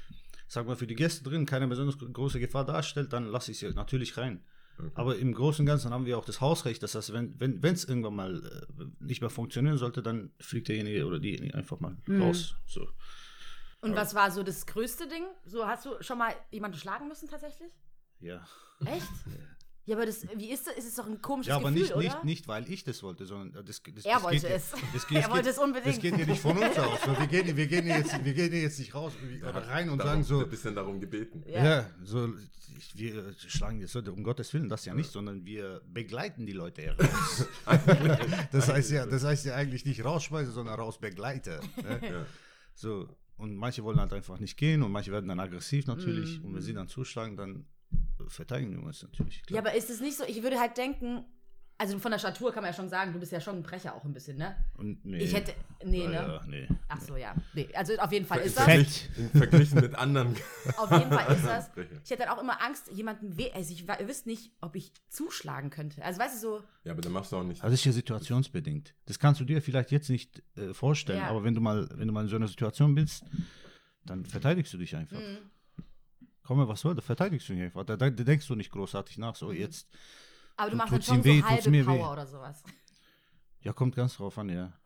D: Gäste drin keine besonders große Gefahr darstellt, dann lasse ich sie natürlich rein. Okay. Aber im Großen und Ganzen haben wir auch das Hausrecht, das heißt, wenn es irgendwann mal nicht mehr funktionieren sollte, dann fliegt derjenige oder diejenige einfach mal raus. So.
B: Und was war so das größte Ding? So, hast du schon mal jemanden schlagen müssen tatsächlich?
D: Ja.
B: Echt? Ja, aber wie ist das? Ist es doch ein komisches
D: Gefühl,
B: oder?
D: Ja, aber nicht, weil ich das wollte, sondern
B: er wollte es. Er wollte es unbedingt.
D: Das geht ja nicht von uns aus. Wir gehen jetzt nicht raus oder rein und sagen so.
C: Ein bisschen darum gebeten.
D: Ja, so, wir schlagen jetzt Leute, um Gottes Willen, das ja nicht, sondern wir begleiten die Leute heraus. Das heißt ja eigentlich nicht rausschmeißen, sondern rausbegleite. Ne? Ja. So, und manche wollen halt einfach nicht gehen und manche werden dann aggressiv natürlich. Und wenn sie dann zuschlagen, dann verteidigen wir uns natürlich. Klar.
B: Ja, aber ist es nicht so, ich würde halt denken, also von der Statur kann man ja schon sagen, du bist ja schon ein Brecher auch ein bisschen, ne?
D: Und nee.
B: Ich hätte, nee, ne?
D: Ja, nee.
B: Ach so, ja. Nee, also auf jeden Fall ist das.
C: Verglichen mit anderen.
B: Auf jeden Fall ist das. Ich hätte dann auch immer Angst, jemanden, also ihr wisst nicht, ob ich zuschlagen könnte. Also weißt du so.
C: Ja, aber dann machst du auch nicht.
D: Also das ist ja situationsbedingt. Das kannst du dir vielleicht jetzt nicht vorstellen, aber wenn du mal in so einer Situation bist, dann verteidigst du dich einfach. Komme, was soll, da verteidigst du dich einfach. Da denkst du nicht großartig nach, so jetzt.
B: Aber du machst dann schon so halbe Power oder sowas.
D: Ja, kommt ganz drauf an, ja.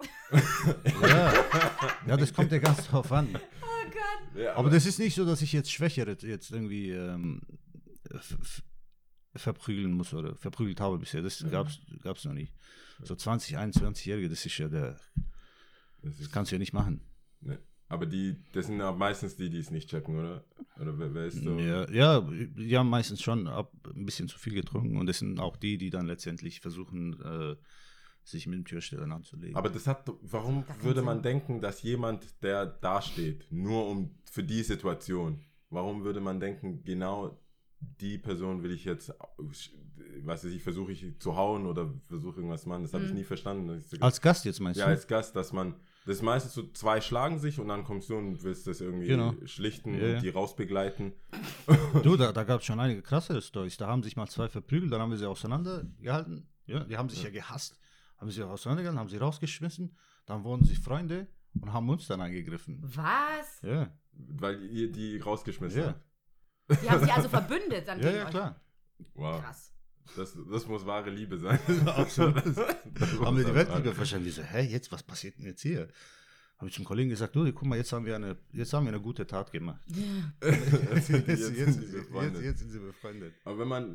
D: ja, das kommt ja ganz drauf an.
B: Oh Gott.
C: Ja,
D: Aber das ist nicht so, dass ich jetzt Schwächere jetzt irgendwie verprügeln muss oder verprügelt habe bisher. Das gab's noch nicht. So 20, 21-Jährige, das ist ja das kannst du ja nicht machen.
C: Ne. Aber das sind ja meistens die es nicht checken, oder? Oder wer ist so?
D: Ja, die haben meistens schon ein bisschen zu viel getrunken und das sind auch die dann letztendlich versuchen, sich mit dem Türsteher anzulegen.
C: Aber warum würde man denken, dass jemand, der da steht, nur für die Situation, warum würde man denken, genau die Person will ich jetzt, versuche ich zu hauen oder versuche irgendwas zu machen, das habe ich nie verstanden.
D: Als Gast jetzt meinst du?
C: Ja, als Gast, das ist meistens so, 2 schlagen sich und dann kommst du und willst das irgendwie schlichten und die rausbegleiten.
D: Du, da gab es schon einige krasse Storys. Da haben sich mal 2 verprügelt, dann haben wir sie auseinandergehalten. Ja, die haben sich ja gehasst. Haben sie auseinandergehalten, haben sie rausgeschmissen. Dann wurden sie Freunde und haben uns dann angegriffen.
B: Was?
D: Ja.
C: Weil ihr die rausgeschmissen habt.
B: Die haben sich also verbündet dann gegen
D: Ja,
B: euch.
D: klar.
C: Wow.
B: Krass.
C: Das muss wahre Liebe sein.
D: Absolut. Haben wir die Weltliga verstanden. Die so, was passiert denn jetzt hier? Habe ich zum Kollegen gesagt, du, guck mal, jetzt haben wir eine gute Tat gemacht.
C: Jetzt sind
D: Jetzt
C: sie befreundet.
D: sind sie befreundet.
C: Aber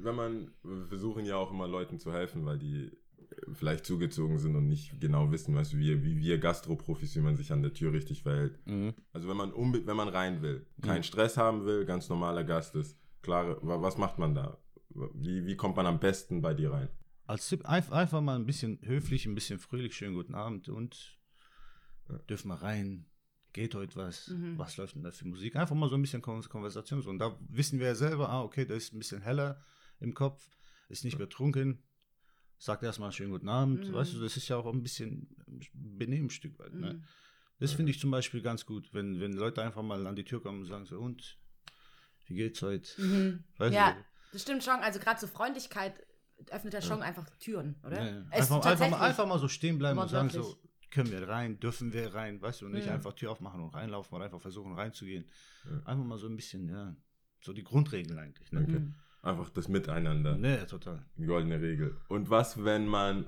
C: wir versuchen ja auch immer Leuten zu helfen, weil die vielleicht zugezogen sind und nicht genau wissen, weißt du, wie wir Gastroprofis, wie man sich an der Tür richtig verhält. Also wenn man rein will, keinen Stress haben will, ganz normaler Gast ist, klare, was macht man da? Wie kommt man am besten bei dir rein?
D: Als Tipp einfach mal ein bisschen höflich, ein bisschen fröhlich, schönen guten Abend und dürfen wir rein, geht heute was, was läuft denn da für Musik? Einfach mal so ein bisschen Konversation. Und da wissen wir ja selber, okay, der ist ein bisschen heller im Kopf, ist nicht betrunken, sagt erstmal schönen guten Abend, weißt du, das ist ja auch ein bisschen Benehmen ein Stück weit. Ne? Das finde ich zum Beispiel ganz gut, wenn Leute einfach mal an die Tür kommen und sagen so, und, wie geht's heute? Weißt du?
B: Das stimmt schon, also gerade so Freundlichkeit öffnet ja schon einfach Türen, oder?
D: Ja. Einfach mal so stehen bleiben und sagen so, können wir rein, dürfen wir rein, weißt du, und nicht einfach Tür aufmachen und reinlaufen oder einfach versuchen reinzugehen. Einfach mal so ein bisschen, so die Grundregeln eigentlich. Ne?
C: Okay. Einfach das Miteinander.
D: Ne, total.
C: Die goldene Regel. Und was, wenn man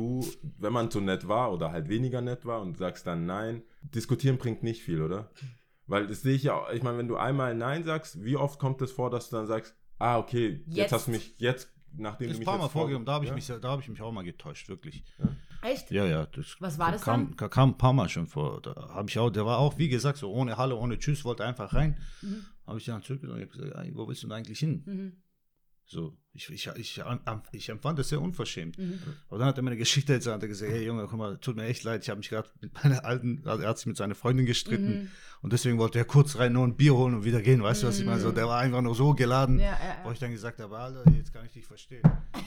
C: so nett war oder halt weniger nett war und sagst dann nein, diskutieren bringt nicht viel, oder? Weil das sehe ich ja auch, ich meine, wenn du einmal nein sagst, wie oft kommt es vor, dass du dann sagst, okay, jetzt hast du mich, nachdem
D: das
C: du mich
D: ein paar
C: jetzt
D: Mal vorgegeben, da habe ich mich auch mal getäuscht, wirklich.
B: Echt?
D: Ja.
B: Was war das
D: kam ein paar Mal schon vor. Da habe ich auch, der war auch, wie gesagt, so ohne Hallo, ohne Tschüss, wollte einfach rein. Habe ich dann zurückgezogen und gesagt, wo willst du denn eigentlich hin? So, ich empfand das sehr unverschämt. Aber dann hat er mir eine Geschichte erzählt, hat er gesagt, hey Junge, guck mal, tut mir echt leid, ich habe mich gerade mit meiner er hat sich mit seiner Freundin gestritten und deswegen wollte er kurz rein nur ein Bier holen und wieder gehen, weißt du, was ich meine? So, der war einfach nur so geladen, wo ich dann gesagt habe, Alter, jetzt kann ich dich verstehen.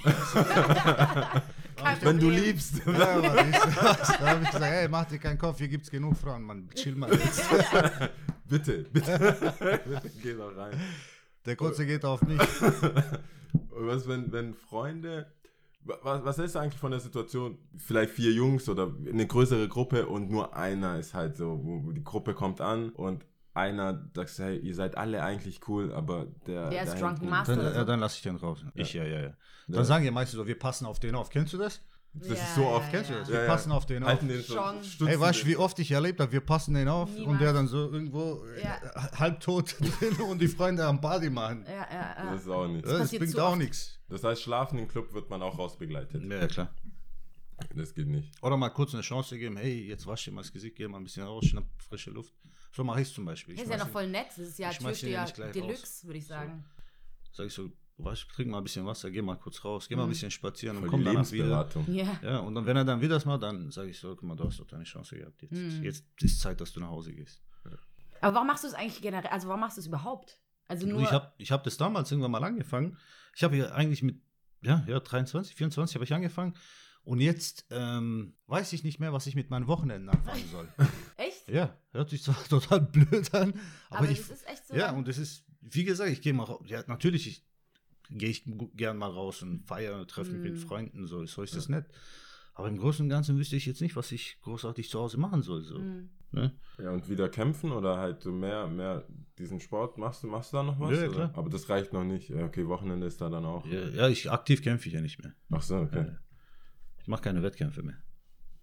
C: Wenn du liebst.
D: Da habe ich gesagt, hey, mach dir keinen Kopf, hier gibt's genug Frauen, Mann, chill mal jetzt.
C: Bitte, geh da rein.
D: Der Kurze geht auf mich.
C: Was, wenn Freunde, was hältst du eigentlich von der Situation, vielleicht 4 Jungs oder eine größere Gruppe und nur einer ist halt so, wo die Gruppe kommt an und einer sagt, hey, ihr seid alle eigentlich cool, aber der
B: ist Drunken Master.
D: Dann lasse ich den raus. Ja. Dann sagen die meistens so, wir passen auf den auf. Kennst du das?
C: Das ist so oft.
D: Kennst du das? Wir passen auf den auf.
C: Halten den schon.
D: Hey, weißt du, wie oft ich erlebt habe, wir passen den auf und der dann so irgendwo halbtot drin und die Freunde am Party machen.
C: Das ist auch nichts.
D: Das bringt auch nichts.
C: Das heißt, schlafen im Club wird man auch rausbegleitet.
D: Ja, klar.
C: Das geht nicht.
D: Oder mal kurz eine Chance geben, hey, jetzt wasch dir mal das Gesicht, geh mal ein bisschen raus, schnapp frische Luft. So mache ich es zum Beispiel.
B: Das ist ja noch voll nett, das ist ja Türsteher Deluxe, würde ich sagen.
D: Sag ich so, trink mal ein bisschen Wasser, geh mal kurz raus, geh mal ein bisschen spazieren und
C: Voll
D: komm
C: die
D: danach wieder.
B: Ja,
D: und dann, wenn er dann wieder das macht, dann sage ich so, guck mal, du hast doch deine Chance gehabt. Jetzt ist Zeit, dass du nach Hause gehst.
B: Aber warum machst du es eigentlich generell, also warum machst du es überhaupt? Also nur
D: ich hab das damals irgendwann mal angefangen. Ich habe ja eigentlich mit 23, 24 habe ich angefangen. Und jetzt weiß ich nicht mehr, was ich mit meinen Wochenenden anfangen soll.
B: Echt?
D: Ja, hört sich zwar total blöd an. Aber
B: das ist echt so.
D: Ja, und das ist, wie gesagt, ich gehe mal raus. Ja, natürlich gehe ich gern mal raus und feiern, treffe mich mit Freunden, so ist das nett. Aber im Großen und Ganzen wüsste ich jetzt nicht, was ich großartig zu Hause machen soll. So. Ne?
C: Ja, und wieder kämpfen oder halt so mehr diesen Sport, machst du da noch was?
D: Ja, klar.
C: Aber das reicht noch nicht. Ja, okay, Wochenende ist da dann auch.
D: Ja, aktiv kämpfe ich ja nicht mehr.
C: Ach so, okay.
D: Ich mache keine Wettkämpfe mehr.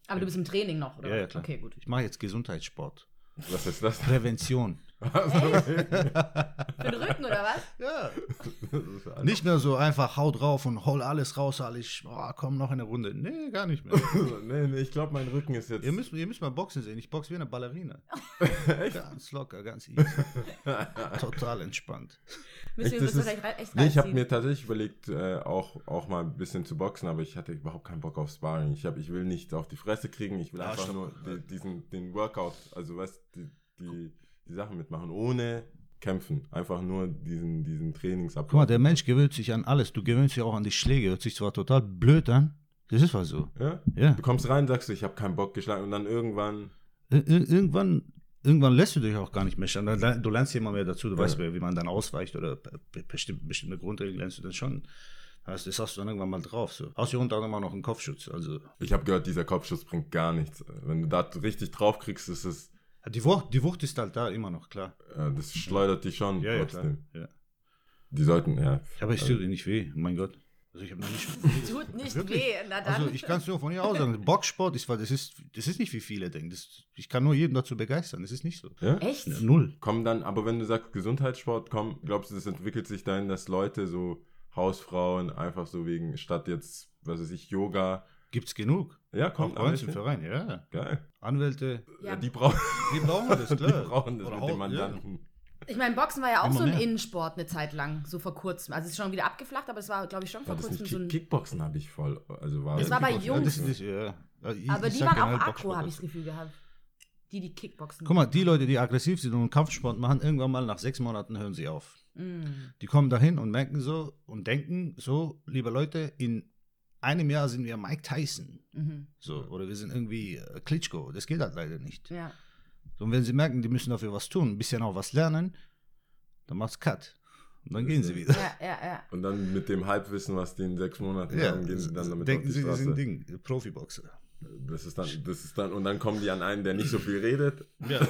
B: Aber du bist im Training noch, oder?
D: Ja, klar.
B: Okay, gut.
D: Ich mache jetzt Gesundheitssport.
C: Was ist das?
D: Prävention.
B: Für den Rücken, oder was?
D: Ja.
C: Das ist alles-
D: Nicht mehr so einfach, hau drauf und hol alles raus, komm noch eine Runde. Nee, gar nicht mehr.
C: nee, ich glaube, mein Rücken ist jetzt.
D: Ihr müsst mal Boxen sehen. Ich boxe wie eine Ballerina. Ganz locker, ganz easy. Total entspannt.
B: Müssen wir
C: das
B: uns
C: ist-
B: vielleicht echt
C: Nee, ich habe
B: reinziehen.
C: mir tatsächlich überlegt, auch mal ein bisschen zu boxen, aber ich hatte überhaupt keinen Bock auf Sparring. Ich will nicht auf die Fresse kriegen, ich will
D: Ah,
C: einfach
D: stimmt.
C: nur den Workout, also weißt die Sachen mitmachen, ohne kämpfen. Einfach nur diesen Trainingsablauf.
D: Guck mal, der Mensch gewöhnt sich an alles. Du gewöhnst dich auch an die Schläge. Hört sich zwar total blöd an. Das ist was so.
C: Ja?
D: Ja.
C: Du kommst rein, sagst du, ich habe keinen Bock geschlagen und dann irgendwann.
D: Irgendwann lässt du dich auch gar nicht mehr schlagen. Du lernst immer mehr dazu. Du
C: Ja.
D: weißt, wie man dann ausweicht oder bestimmte Grundregeln lernst du dann schon. Das hast du dann irgendwann mal drauf. So. Hast du unter anderem auch noch einen Kopfschutz. Also
C: Ich habe gehört, dieser Kopfschuss bringt gar nichts. Wenn du da richtig drauf kriegst, ist es,
D: die Wucht ist halt da immer noch, klar.
C: das schleudert dich schon
D: Ja,
C: trotzdem.
D: klar. Ja.
C: Die sollten, ja.
D: Aber es tut dir nicht weh, mein Gott. Also ich habe noch nicht.
B: Tut nicht
D: Wirklich?
B: weh, na dann.
D: Also ich kann es nur von hier aus sagen. Boxsport das ist nicht wie viele denken. Ich kann nur jeden dazu begeistern. Das ist nicht so.
C: Ja?
B: Echt?
D: Null.
C: Kommen dann, aber wenn du sagst Gesundheitssport, glaubst du, das entwickelt sich dahin, dass Leute so Hausfrauen einfach so wegen, statt jetzt, was weiß ich, Yoga,
D: Gibt's genug.
C: ja,
D: Auch
C: kommt
D: bei uns
C: alles
D: im
C: hin.
D: Verein, ja.
C: Geil.
D: Anwälte,
C: Ja,
B: Ja.
C: die brauchen
D: die brauchen das, klar.
C: die brauchen das
D: Oder
C: mit dem
D: Haus-
C: Mandanten.
B: Ich meine, Boxen war ja auch
D: Immer
B: so ein
D: mehr.
B: Innensport eine Zeit lang, so vor kurzem. Also es ist schon wieder abgeflacht, aber es war, glaube ich, schon vor
C: War das
B: kurzem
C: nicht
B: so ein...
C: Kickboxen habe ich voll, also war
B: Das war bei
C: Kickboxen-
D: Ja,
B: Jungs.
D: das ist, ja. Ich
B: Aber die
D: sag
B: waren
D: generell
B: auch aggro,
D: Boxsport
B: habe ich das
D: dazu.
B: Gefühl gehabt. Die Kickboxen.
D: Guck mal, die Leute, die aggressiv sind und Kampfsport machen, irgendwann mal nach 6 Monaten hören sie auf.
B: Mm.
D: Die kommen dahin und merken so und denken so, liebe Leute, in einem Jahr sind wir Mike Tyson.
B: Mhm.
D: So, oder wir sind irgendwie Klitschko. Das geht halt leider nicht.
B: Ja.
D: So, und wenn sie merken, die müssen dafür was tun, ein bisschen auch was lernen, dann macht's Cut. Und dann gehen sie wieder.
B: Ja.
C: Und dann mit dem Halbwissen, was die in 6 Monaten haben, gehen sie dann damit
D: denken
C: auf die
D: sie, die sind
C: Straße.
D: Ding, Profiboxer.
C: Das ist dann, und dann kommen die an einen, der nicht so viel redet,
D: Ja,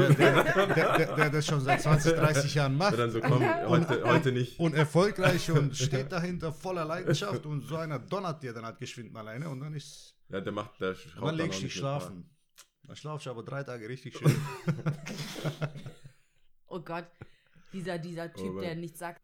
D: der das schon seit 20, 30 Jahren macht.
C: der dann so kommt, heute nicht.
D: Und erfolgreich und steht dahinter voller Leidenschaft und so einer donnert dir dann halt geschwind mal eine und dann ist,
C: Ja, der
D: dann
C: haut
D: legst
C: auch
D: du dich
C: nicht
D: schlafen. Dann schlafst du aber 3 Tage richtig schön.
B: Oh Gott. Dieser Typ,
C: Mann.
B: der nichts sagt.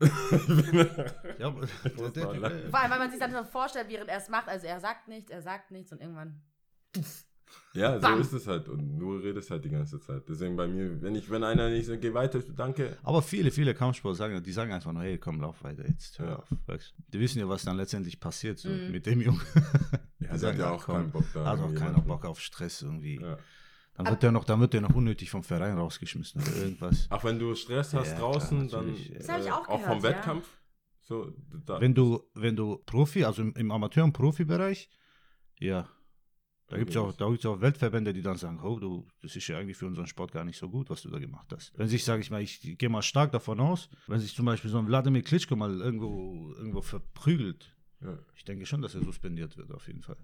D: Ja, aber
C: mal lachen.
B: Vor allem, weil man sich dann so vorstellt, während er es macht. Also er sagt nichts und irgendwann...
C: Ja, so
B: Bam.
C: ist es halt. Und du redest halt die ganze Zeit. Deswegen bei mir, wenn einer nicht sagt, geh weiter, danke.
D: aber viele Kampfsportler die sagen einfach nur, hey, komm, lauf weiter jetzt. Hör
C: Ja.
D: auf. Weißt du? Die wissen ja, was dann letztendlich passiert so
B: Mhm.
D: mit dem Jungen.
C: Ja,
D: Die
C: der hat ja
D: ach,
C: auch
D: komm,
C: keinen Bock da.
D: hat auch keiner
C: jemanden-
D: Bock auf Stress irgendwie.
C: Ja.
D: Dann wird der noch unnötig vom Verein rausgeschmissen oder irgendwas.
C: Auch wenn du Stress hast
D: Ja,
C: draußen,
D: klar,
C: dann
D: natürlich.
B: Das hab ich auch
C: auch vom
B: gehört, ja.
C: Wettkampf. So, da,
D: Wenn du Profi, also im Amateur- und Profibereich, ja, da gibt es auch Weltverbände, die dann sagen, oh, das ist ja eigentlich für unseren Sport gar nicht so gut, was du da gemacht hast. Wenn sich, sage ich mal, ich gehe mal stark davon aus, wenn sich zum Beispiel so ein Wladimir Klitschko mal irgendwo verprügelt,
C: ja.
D: ich denke schon, dass er suspendiert wird auf jeden Fall.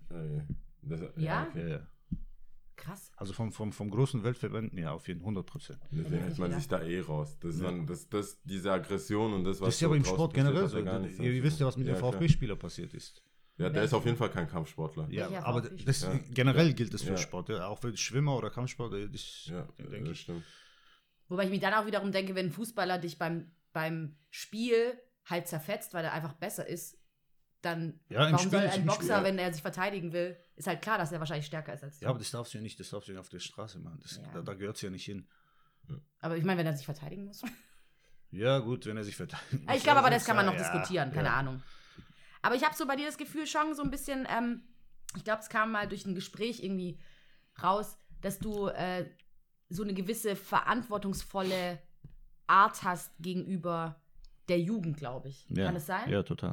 B: Ja?
C: Okay.
D: Ja.
B: Krass.
D: Also vom großen Weltverbänden, ja, auf jeden 100%.
C: Deswegen hält man sich da raus. Das ist
D: Ja.
C: dann, diese Aggression und das, was
D: Das ist ja aber im
C: draußen
D: Sport
C: passiert,
D: generell
C: hat
D: so.
C: er gar nichts
D: Ihr
C: damit
D: wisst
C: zu
D: ja, was mit
C: tun.
D: dem
C: klar.
D: VfB-Spieler passiert ist.
C: Ja, der ist auf jeden Fall kein Kampfsportler.
D: Ja,
B: Welcher
D: aber
B: VfB-Spieler?
D: das,
C: Ja.
D: generell gilt das für
C: Ja.
D: Sport. Ja, auch für Schwimmer oder Kampfsport, das
C: Ja,
D: denke
C: das
D: ich.
C: stimmt.
B: Wobei ich mir dann auch wiederum denke, wenn ein Fußballer dich beim Spiel halt zerfetzt, weil er einfach besser ist, dann
D: Ja, im
B: warum
D: Spiel
B: soll
D: ist
B: ein
D: im
B: Boxer,
D: Spiel, ja.
B: wenn er sich verteidigen will, ist halt klar, dass er wahrscheinlich stärker ist als du.
D: Ja, aber das darfst du ja nicht auf der Straße machen.
B: Ja.
D: Da gehört es ja nicht hin.
B: Aber ich meine, wenn er sich verteidigen muss.
D: Ja, gut, wenn er sich verteidigt.
B: Ich glaube aber, das kann man noch
D: Ja,
B: diskutieren, keine
D: ja.
B: Ahnung. Aber ich habe so bei dir das Gefühl schon so ein bisschen, ich glaube, es kam mal durch ein Gespräch irgendwie raus, dass du so eine gewisse verantwortungsvolle Art hast gegenüber der Jugend, glaube ich.
D: Ja.
B: Kann es sein?
D: Ja, total.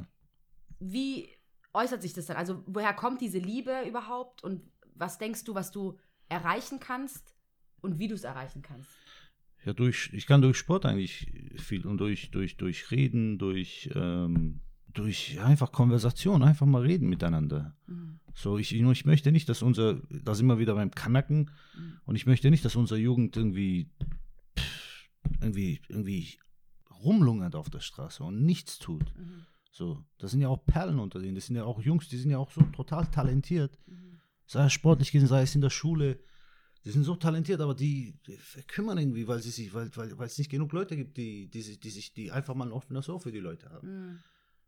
B: Wie äußert sich das dann? Also woher kommt diese Liebe überhaupt und was denkst du, was du erreichen kannst und wie du es erreichen kannst?
D: Ja, ich kann durch Sport eigentlich viel und durch Reden, durch einfach Konversation, einfach mal reden miteinander.
B: Mhm.
D: So, ich möchte nicht, dass da sind wir wieder beim Kanacken, und ich möchte nicht, dass unsere Jugend irgendwie rumlungert auf der Straße und nichts tut.
B: Mhm.
D: So, das sind ja auch Perlen unter denen, das sind ja auch Jungs, die sind ja auch so total talentiert.
B: Mhm.
D: sei es sportlich gesehen, sei es in der Schule. Die sind so talentiert, aber die verkümmern irgendwie, weil es nicht genug Leute gibt, die einfach mal ein offenes Ohr für die Leute haben.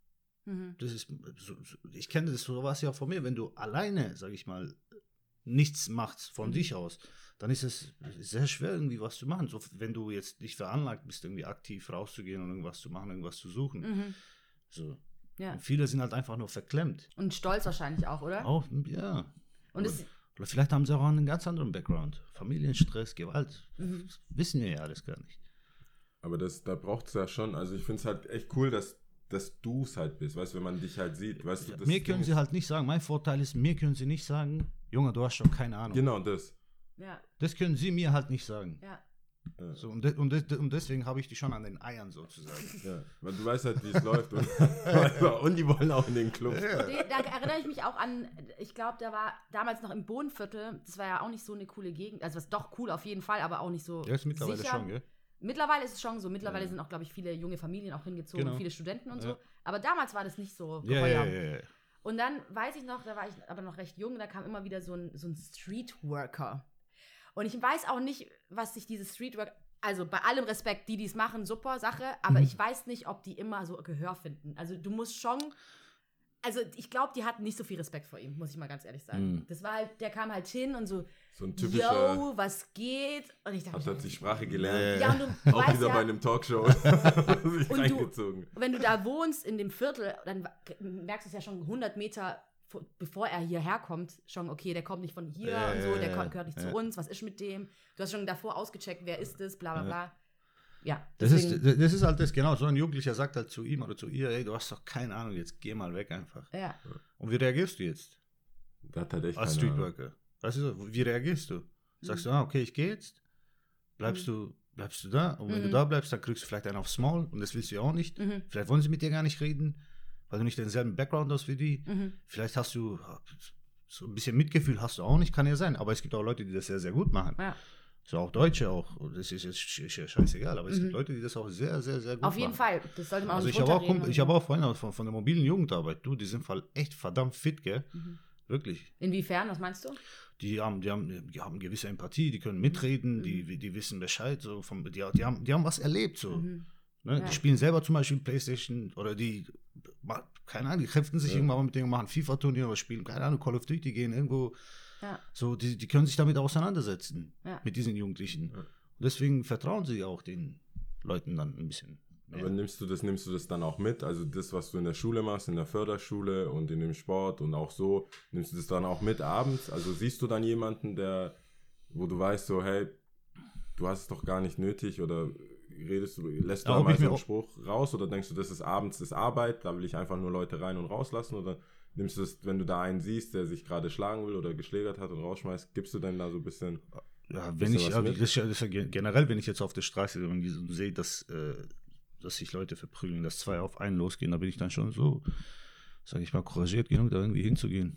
D: Das ist ich kenne das sowas ja von mir, wenn du alleine, sag ich mal, nichts machst von dich aus, dann ist es sehr schwer, irgendwie was zu machen. So, wenn du jetzt nicht veranlagt bist, irgendwie aktiv rauszugehen und irgendwas zu machen, irgendwas zu suchen. So.
B: Ja.
D: Und viele sind halt einfach nur verklemmt.
B: Und stolz wahrscheinlich auch, oder?
D: Auch, ja.
B: Und es,
D: Oder vielleicht haben sie auch einen ganz anderen Background. Familienstress, Gewalt. Wissen wir ja alles gar nicht.
C: Aber da braucht es ja schon, also ich finde es halt echt cool, dass du es halt bist, weißt du, wenn man dich halt sieht. Weißt du, das
D: mir können sie halt nicht sagen, mein Vorteil ist, mir können sie nicht sagen, Junge, du hast schon keine Ahnung.
C: Genau das.
B: ja,
D: Das können sie mir halt nicht sagen.
B: ja.
D: So, und deswegen habe ich die schon an den Eiern sozusagen.
C: Ja, weil du weißt halt, wie es läuft. Und die wollen auch in den Club.
B: Da erinnere ich mich auch an, ich glaube, da war damals noch im Bohnenviertel, das war ja auch nicht so eine coole Gegend, also was doch cool auf jeden Fall, aber auch nicht so
D: Ja, ist mittlerweile
B: sicher.
D: schon, gell?
B: Mittlerweile ist es schon so, mittlerweile sind auch, glaube ich, viele junge Familien auch hingezogen,
D: Genau.
B: viele Studenten und
D: Ja.
B: so, aber damals war das nicht so
D: Ja,
B: geheuer.
D: ja.
B: Und dann weiß ich noch, da war ich aber noch recht jung, da kam immer wieder so ein Streetworker. Und ich weiß auch nicht, was sich diese Streetworker, also bei allem Respekt, die es machen, super Sache, aber ich weiß nicht, ob die immer so Gehör finden. Also du musst schon, also ich glaube, die hatten nicht so viel Respekt vor ihm, muss ich mal ganz ehrlich sagen. Das war halt, der kam halt hin und so
C: ein typischer,
B: yo, was geht? Und ich dachte,
C: hat die Sprache gelernt.
B: ja, und du
C: Auch
B: weißt
C: wieder
B: ja,
C: bei einem Talkshow. sich
B: Und
C: reingezogen.
B: wenn du da wohnst in dem Viertel, dann merkst du es ja schon 100 Meter, bevor er hierher kommt, schon, okay, der kommt nicht von hier und so, der gehört nicht zu uns, was ist mit dem? Du hast schon davor ausgecheckt, wer ist das, bla bla bla. Ja,
D: Das ist halt das, genau, so ein Jugendlicher sagt halt zu ihm oder zu ihr, ey, du hast doch keine Ahnung, jetzt geh mal weg einfach.
B: Ja.
D: Und wie reagierst du jetzt
C: Das hat halt echt
D: als
C: keine Ahnung.
D: Streetworker? Weißt du, wie reagierst du? Sagst du, okay, ich gehe jetzt? Bleibst du da? Und wenn du da bleibst, dann kriegst du vielleicht einen aufs Maul und das willst du ja auch nicht. Vielleicht wollen sie mit dir gar nicht reden, weil du nicht denselben Background hast wie die. Vielleicht hast du so ein bisschen Mitgefühl, hast du auch nicht, kann ja sein. Aber es gibt auch Leute, die das sehr, sehr gut machen.
B: Ja.
D: So auch Deutsche auch. Und das ist jetzt scheißegal, aber es gibt Leute, die das auch sehr, sehr, sehr gut machen.
B: Auf jeden Fall, das sollte man auch
D: Also
B: nicht
D: ich habe auch,
B: runterreden.
D: ich habe auch Freunde von der mobilen Jugendarbeit. Du, die sind echt verdammt fit, gell? Wirklich.
B: Inwiefern, was meinst du?
D: Die haben gewisse Empathie, die können mitreden, die wissen Bescheid, so die haben was erlebt. So. Ne?
B: Ja.
D: Die spielen selber zum Beispiel Playstation oder keine Ahnung, die kräften sich irgendwann mal mit denen, machen FIFA-Turnier oder spielen, keine Ahnung, Call of Duty, gehen irgendwo.
B: Ja.
D: So, die können sich damit auseinandersetzen,
B: Ja.
D: mit diesen Jugendlichen. Und deswegen vertrauen sie auch den Leuten dann ein bisschen mehr.
C: Aber nimmst du das dann auch mit? Also das, was du in der Schule machst, in der Förderschule und in dem Sport und auch so, nimmst du das dann auch mit abends? Also siehst du dann jemanden, wo du weißt so, hey, du hast es doch gar nicht nötig oder lässt du da mal so einen Spruch raus oder denkst du, das ist abends das Arbeit, da will ich einfach nur Leute rein und rauslassen oder nimmst du das, wenn du da einen siehst, der sich gerade schlagen will oder geschlägert hat und rausschmeißt, gibst du dann da so ein bisschen...
D: Ja, das ist ja generell, wenn ich jetzt auf der Straße sehe, dass sich Leute verprügeln, dass 2 auf einen losgehen, da bin ich dann schon so, sage ich mal, couragiert genug, da irgendwie hinzugehen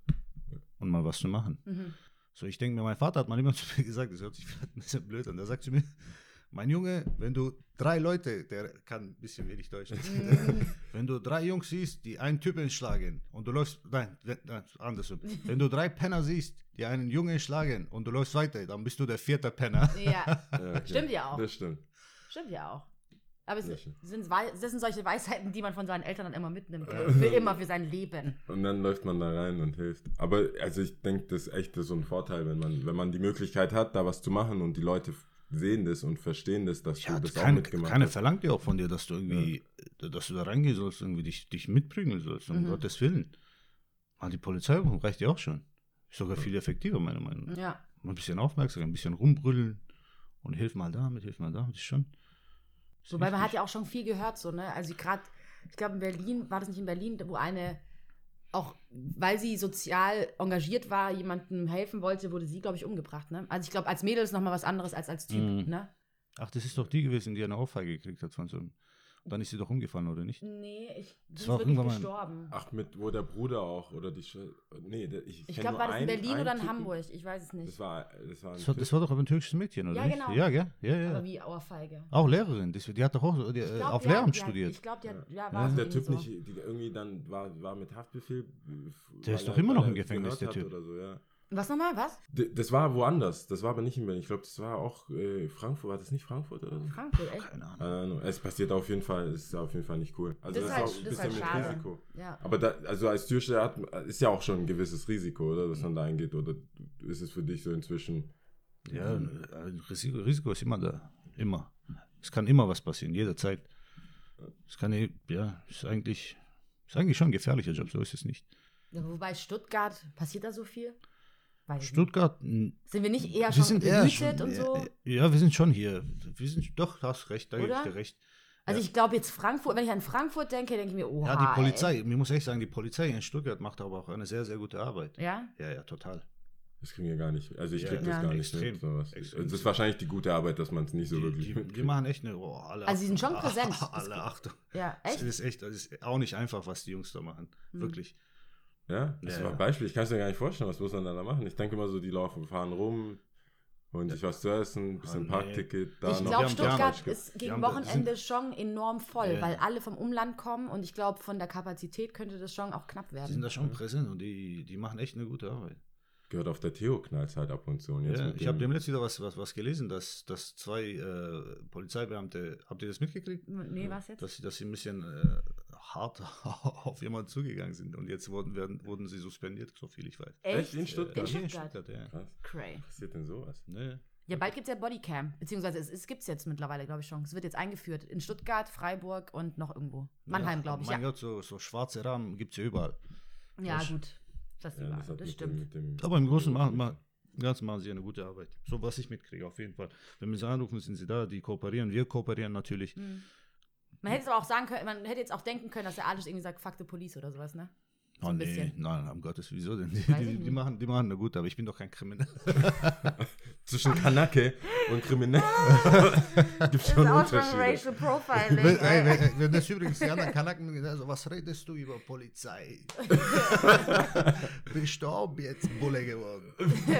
D: und mal was zu machen. So, ich denke mir, mein Vater hat mal immer zu mir gesagt, das hört sich ein bisschen blöd an, der sagt zu mir, mein Junge, wenn du 3 Leute, der kann ein bisschen wenig Deutsch, wenn du 3 Jungs siehst, die einen Typen schlagen und du läufst, nein, andersrum, wenn du 3 Penner siehst, die einen Jungen schlagen und du läufst weiter, dann bist du der 4. Penner.
B: Ja,
C: Okay.
B: Stimmt ja auch.
C: Das stimmt.
B: Stimmt ja auch. Aber
C: Sehr
B: das
C: schön.
B: sind solche Weisheiten, die man von seinen Eltern dann immer mitnimmt. Für immer, für sein Leben.
C: Und dann läuft man da rein und hilft. Aber also ich denke, das ist echt so ein Vorteil, wenn man die Möglichkeit hat, da was zu machen und die Leute sehen das und verstehen das, dass
D: Ja,
C: du das auch
D: keiner
C: mitgemacht hast.
D: verlangt ja auch von dir, dass du irgendwie, dass du da reingehen sollst, irgendwie dich mitprügeln sollst, um Gottes Willen. Aber die Polizei reicht ja auch schon. Ist sogar viel effektiver, meiner Meinung nach.
B: Ja.
D: Ein bisschen Aufmerksamkeit, ein bisschen rumbrüllen und hilf mal damit, ist schon.
B: Wobei man hat ja auch schon viel gehört, so, ne? Also gerade, ich glaube in Berlin, war das nicht in Berlin, wo eine, auch weil sie sozial engagiert war, jemandem helfen wollte, wurde sie, glaube ich, umgebracht, ne? Also ich glaube, als Mädel ist nochmal was anderes als Typ, ne?
D: Ach, das ist doch die gewesen, die eine Ohrfeige gekriegt hat von so einem. Und dann ist sie doch umgefallen, oder nicht?
B: Nee, die ist
D: war
B: wirklich
D: irgendwann mal-
B: gestorben.
C: Ach, wo der Bruder auch, oder die
B: Ich
C: kenn
B: glaube,
C: nur
B: war das in
C: einen
B: Berlin oder in
C: Typen.
B: Hamburg? Ich weiß es nicht.
C: Das war ein
D: Das war doch aber ein türkisches Mädchen, oder
B: Ja,
D: nicht?
B: genau.
D: Ja, gell? Ja.
B: Aber wie Ohrfeige.
D: Auch Lehrerin, die hat doch auch
B: Ich glaub,
D: auf
B: ja,
D: Lehramt
B: die hat-
D: studiert.
B: Ich glaube, die hat, ja,
C: Typ.
B: war so
C: Der
B: irgendwie
C: Typ
B: so.
C: nicht, irgendwie dann war mit Haftbefehl.
D: Der ist
C: weil
D: doch
C: er-
D: immer
C: weil
D: noch
C: er
D: im Gefängnis,
C: gehört
D: der
C: hat
D: Typ.
C: Oder so, ja.
B: Was nochmal? Was?
C: Das war woanders. Das war aber nicht in Berlin. Ich glaube, das war auch Frankfurt. War das nicht Frankfurt oder so?
B: Frankfurt, echt?
D: Keine Ahnung.
C: Es passiert auf jeden Fall. Es ist auf jeden Fall nicht cool. Also
B: Das ist
C: ist
B: halt-
C: auch ein
B: das ist
C: bisschen
B: halt
C: mit
B: schade.
C: Risiko.
B: Ja.
C: Aber also als Türsteher ist ja auch schon ein gewisses Risiko, oder? Dass man da eingeht. Oder ist es für dich so inzwischen?
D: Ja, Risiko ist immer da. Immer. Es kann immer was passieren, jederzeit. Es kann, ist eigentlich schon ein gefährlicher Job, so ist es nicht.
B: Ja, wobei Stuttgart, passiert da so viel? Weiß ich
D: Stuttgart,
B: nicht. Sind wir nicht eher
D: wir
B: schon
D: sind eher
B: behütet
D: schon,
B: und so?
D: Ja, wir sind schon hier. Doch, du hast recht, da gebe ich
B: Oder?
D: dir recht.
B: Also ich glaube jetzt Frankfurt, wenn ich an Frankfurt denke ich mir, oha.
D: Ja, die Polizei,
B: Ey.
D: mir muss echt sagen, die Polizei in Stuttgart macht aber auch eine sehr, sehr gute Arbeit.
B: Ja?
D: Ja, total.
C: Das kriegen wir gar nicht. Also ich
D: Ja,
C: krieg das
B: ja.
C: gar nicht
D: Extrem.
C: mit. Sowas.
D: Extrem.
C: Das ist wahrscheinlich die gute Arbeit, dass man es nicht so wirklich
D: Die
C: mitkriegt.
D: machen echt eine, alle
B: Also die sind schon präsent.
D: Alle Achtung.
B: Ja,
D: Das
B: echt?
D: ist echt, das ist auch nicht einfach, was die Jungs da machen. Wirklich.
C: Ja, das
D: Ja,
C: war ein
D: ja.
C: Beispiel. Ich kann es mir gar nicht vorstellen, was muss man da machen. Ich denke immer so, die fahren rum, holen sich was zu essen, ein bisschen
D: nee.
C: Parkticket, da
B: Ich
C: noch.
B: glaube,
D: haben
B: Stuttgart
C: Fleisch
B: ist
D: Die
B: gegen
D: haben-
B: Wochenende schon enorm voll,
D: Ja.
B: weil alle vom Umland kommen und ich glaube, von der Kapazität könnte das schon auch knapp
D: Die sind
B: werden.
D: da schon präsent und die machen echt eine gute Arbeit.
C: Gehört auf der Theo-Knallzeit ab und zu. Und jetzt
D: Ja,
C: mit
D: ich habe
C: dem-
D: demnächst wieder was gelesen, dass 2 Polizeibeamte, habt ihr das mitgekriegt?
B: Nee, was jetzt?
D: Dass sie ein bisschen hart auf jemanden zugegangen sind und jetzt wurden sie suspendiert, so viel ich weiß.
C: Echt? In Stuttgart?
B: In
D: Hier
B: Stuttgart?
D: ja.
C: Krass.
B: Cray.
C: Passiert denn sowas?
D: Ne.
B: Ja, bald gibt es ja Bodycam, beziehungsweise es gibt es jetzt mittlerweile, glaube ich schon. Es wird jetzt eingeführt in Stuttgart, Freiburg und noch irgendwo. Mannheim, glaube ich,
D: Mein
B: ja.
D: Gott, so schwarze Rahmen gibt es ja überall.
B: Ja, gut. Das,
C: Ja,
B: überall,
C: hat
B: das
C: mit
B: stimmt.
C: Mit dem
D: Aber im Großen und Ganzen machen sie eine gute Arbeit. So was ich mitkriege, auf jeden Fall. Wenn wir sie anrufen, sind sie da, die kooperieren, wir kooperieren natürlich.
B: Man hätte es aber auch sagen können, man hätte jetzt auch denken können, dass der Alice irgendwie sagt, fuck the police oder sowas, ne? So ein bisschen.
D: nein, um Gottes, wieso denn?
B: Weiß ich
D: Die
B: nicht.
D: machen eine gute, aber ich bin doch kein Krimineller.
C: Zwischen Kanake und Kriminell gibt
B: Das
C: schon
B: ist auch schon
C: Unterschiede.
B: Racial Profiling.
D: Wenn das übrigens die anderen Kanaken, also was redest du über Polizei? Bist du auch jetzt Bulle geworden?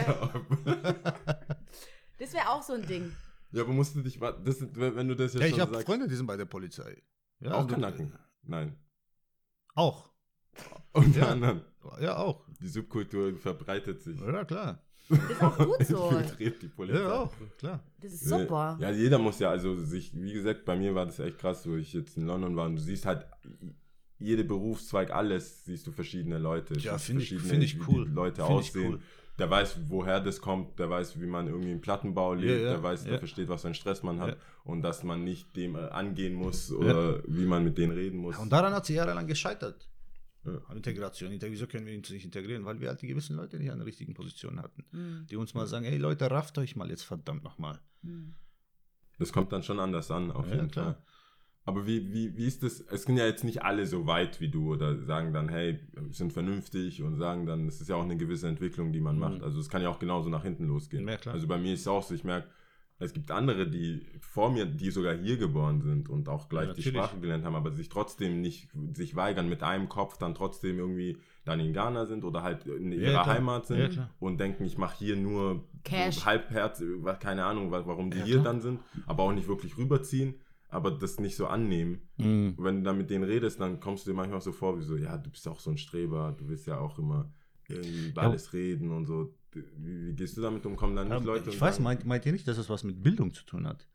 B: Das wäre auch so ein Ding.
C: Ja, aber musst du dich, wenn du das jetzt
D: Ja, ich
C: schon
D: habe
C: sagst,
D: Freunde, die sind bei der Polizei. Ja,
C: auch
D: und-
C: Kanaken? Nein.
D: Auch.
C: Unter
D: Ja.
C: anderem.
D: Ja, auch.
C: Die Subkultur verbreitet sich.
D: Ja, klar.
B: Das ist auch gut so.
C: Infiltriert die Polizei.
D: Ja, auch, klar.
B: Das ist super.
C: Ja, jeder muss ja, also sich, wie gesagt, bei mir war das echt krass, wo ich jetzt in London war und du siehst halt jede Berufszweig, alles, siehst du verschiedene Leute.
D: Ja,
C: Siehst
D: finde ich
C: verschiedene,
D: cool.
C: Wie die Leute
D: Find ich
C: aussehen.
D: cool.
C: Der weiß, woher das kommt, der weiß, wie man irgendwie im Plattenbau lebt,
D: Ja,
C: der weiß, der
D: ja.
C: versteht, was für einen Stress man hat
D: Ja.
C: und dass man nicht dem angehen muss oder wie man mit denen reden muss.
D: Und daran hat sie jahrelang gescheitert.
C: Ja.
D: An Integration. Wieso können wir uns nicht integrieren? Weil wir halt die gewissen Leute nicht an der richtigen Position hatten. Die uns mal sagen, ey Leute, rafft euch mal jetzt verdammt nochmal.
C: Das kommt dann schon anders an, auf
D: Ja,
C: jeden
D: klar.
C: Fall. Aber wie ist das? Es sind ja jetzt nicht alle so weit wie du oder sagen dann, hey, wir sind vernünftig und sagen dann, es ist ja auch eine gewisse Entwicklung, die man macht. Also es kann ja auch genauso nach hinten losgehen.
D: Ja, klar.
C: Also bei mir ist es auch so, ich merke, es gibt andere, die vor mir, die sogar hier geboren sind und auch gleich
D: Ja,
C: die
D: natürlich.
C: Sprache gelernt haben, aber sich trotzdem nicht, sich weigern mit einem Kopf, dann trotzdem irgendwie dann in Ghana sind oder halt in ihrer
D: klar.
C: Heimat sind
D: Ja, klar.
C: und denken, ich mache hier nur
B: Cash.
C: so halbherz, keine Ahnung, warum die
D: Ja,
C: hier
D: klar.
C: dann sind, aber auch nicht wirklich rüberziehen, aber das nicht so annehmen.
D: Mhm.
C: Wenn du dann mit denen redest, dann kommst du dir manchmal so vor, wie so, ja, du bist ja auch so ein Streber, du willst ja auch immer irgendwie über
D: Ja.
C: alles reden und so. Wie gehst du damit um? Kommen dann nicht Leute
D: Ich
C: und
D: weiß,
C: sagen,
D: meint ihr nicht, dass das was mit Bildung zu tun hat?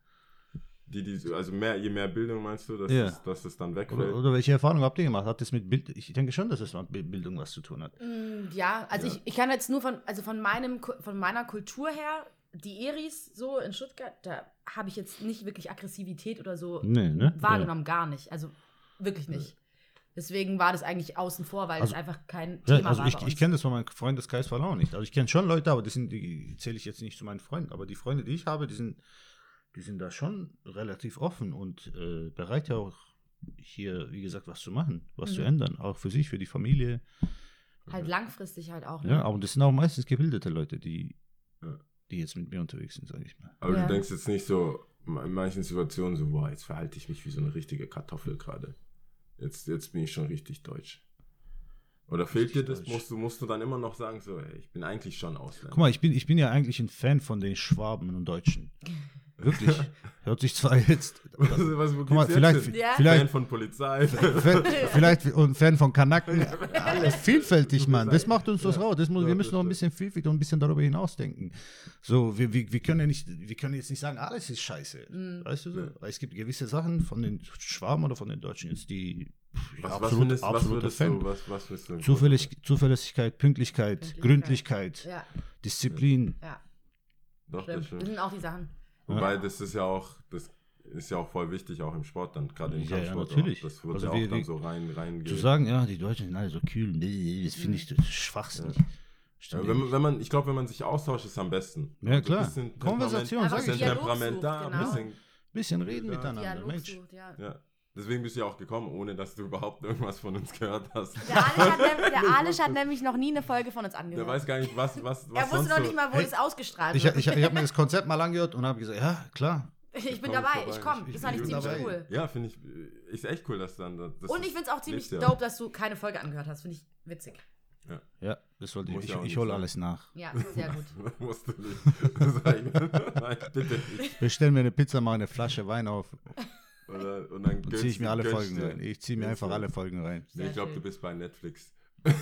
C: also je mehr Bildung meinst du,
D: Ja.
C: dass es dann wegfällt?
D: Oder welche Erfahrungen habt ihr gemacht? Hat das mit Bild? Ich denke schon, dass es mit Bildung was zu tun hat.
B: Ja, also
C: Ja.
B: ich kann jetzt nur von meiner Kultur her, die Eris so in Stuttgart, da habe ich jetzt nicht wirklich Aggressivität oder so
D: Nee, ne?
B: wahrgenommen, gar nicht. Also wirklich nicht. Deswegen war das eigentlich außen vor, weil
D: Also-
B: es einfach kein
D: Ja,
B: Thema
D: also
B: war.
D: ich
B: bei uns.
D: kenne das von meinem Freundeskreis voll auch nicht. Also ich kenne schon Leute, aber die zähle ich jetzt nicht zu meinen Freunden. Aber die Freunde, die ich habe, die sind da schon relativ offen und bereit ja auch hier, wie gesagt, was zu machen, was zu ändern. Auch für sich, für die Familie.
B: Halt langfristig halt auch.
D: Ja, aber das sind auch meistens gebildete Leute, die
C: Ja.
D: jetzt mit mir unterwegs sind, sage ich mal.
C: Aber
B: Ja.
C: du denkst jetzt nicht so, in manchen Situationen so, boah, jetzt verhalte ich mich wie so eine richtige Kartoffel gerade. Jetzt bin ich schon richtig deutsch. Oder fehlt dir das? Musst du dann immer noch sagen, so, ey, ich bin eigentlich schon Ausländer.
D: Guck mal, ich bin ja eigentlich ein Fan von den Schwaben und Deutschen. Wirklich. Hört sich zwar jetzt.
C: Guck
D: mal, vielleicht-
C: Fan von Polizei.
D: Vielleicht und Fan von Kanaken. Alles vielfältig, Mann. Das macht uns das raus. Wir müssen noch ein bisschen vielfältig und ein bisschen darüber hinaus denken. So, wir können jetzt nicht sagen, alles ist scheiße. Weißt du so? Weil es gibt gewisse Sachen von den Schwaben oder von den Deutschen jetzt, die absoluter Fan.
C: Was findest du?
D: Zuverlässigkeit, Pünktlichkeit, Gründlichkeit,
B: Ja,
D: Disziplin.
B: ja.
C: Doch, das
B: Stimmt. Das
C: stimmt.
B: sind auch die Sachen.
C: Wobei, das ist ja auch voll wichtig, auch im Sport dann, gerade im
D: Ja, ja,
C: Kampfsport.
D: natürlich.
C: Auch. Das wird
D: Also
C: ja
D: wir-
C: auch dann so rein
D: Zu sagen, ja, die Deutschen sind alle so kühl, nee, das finde ich schwachsinnig. Stimmt ja nicht.
C: Ich glaube, wenn man sich austauscht, ist es am besten.
D: Ja,
C: Also
D: klar.
C: ein bisschen
D: Konversation,
C: Temperament,
B: sag ich.
C: bisschen
B: Dialog
C: Temperament
B: sucht,
C: da,
B: genau.
D: Bisschen reden
C: Ja.
D: miteinander,
B: Dialog
D: Mensch.
B: sucht, ja.
C: Ja. Deswegen bist du ja auch gekommen, ohne dass du überhaupt irgendwas von uns gehört hast.
B: Der Alisch hat nämlich noch nie eine Folge von uns
C: Der
B: angehört.
C: weiß gar nicht, was
B: Er
C: sonst
B: wusste noch nicht
C: so.
B: mal, wo das ausgestrahlt
D: Ich
B: wird.
D: habe mir das Konzept mal angehört und habe gesagt, ja, klar.
B: Ich bin
C: Komm
B: dabei,
C: vorbei.
B: ich komme. Das fand ich
C: bin
B: ziemlich
C: dabei.
B: cool.
C: Ja, finde ich, ist echt cool, dass dann das
B: Und ich finde es auch ziemlich
C: lebt ja.
B: dope, dass du keine Folge angehört hast. Finde ich witzig.
D: Ja, das wollte
C: Muss
D: ich.
C: ja auch
D: Ich
C: nicht
D: hole
C: sein.
D: alles nach.
B: Ja, sehr gut.
C: Musst du nicht sagen. Nein, bitte nicht.
D: Bestell mir eine Pizza, mache eine Flasche Wein auf
C: Und dann
D: und ziehe ich mir alle
C: gönnst
D: Folgen
C: dir.
D: rein. Ich ziehe mir einfach alle Folgen rein.
C: Nee, ich glaube,
B: schön.
C: du bist bei Netflix.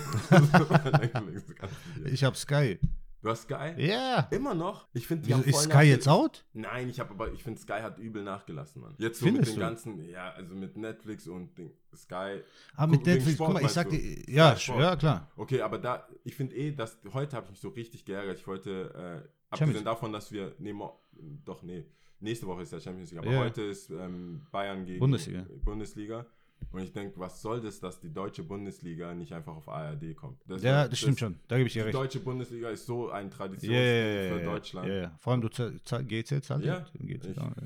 C: Netflix kannst du dir.
D: Ich habe Sky.
C: Du hast Sky?
D: Ja.
C: Immer noch? Ich finde, die
D: Wieso,
C: haben
D: ist
C: voll
D: Sky jetzt out?
C: Nein, ich finde, Sky hat übel nachgelassen, Mann. Jetzt so
D: Findest
C: mit den
D: du?
C: ganzen, ja, also mit Netflix und
D: Aber
C: Sky.
D: Ah, mit
C: Wegen
D: Netflix,
C: Sport
D: guck mal, ich
C: meinst
D: sag
C: du?
D: dir, ja,
C: Sport.
D: ja, klar.
C: Okay, aber ich finde dass heute habe ich mich so richtig geärgert. Ich wollte,
D: Champions-
C: abgesehen davon, dass wir, nächste Woche ist ja Champions League, aber
D: Ja.
C: heute ist Bayern gegen Bundesliga. Und ich denke, was soll das, dass die deutsche Bundesliga nicht einfach auf ARD kommt?
D: Ja, das stimmt schon. Da gebe ich dir
C: Die
D: recht.
C: deutsche Bundesliga ist so ein
D: Ja,
C: Traditionsding
D: ja,
C: für Deutschland.
D: Ja, ja. Vor allem du GZ zahlst.
C: Ja.
D: GZ,
C: Ich-
D: ja.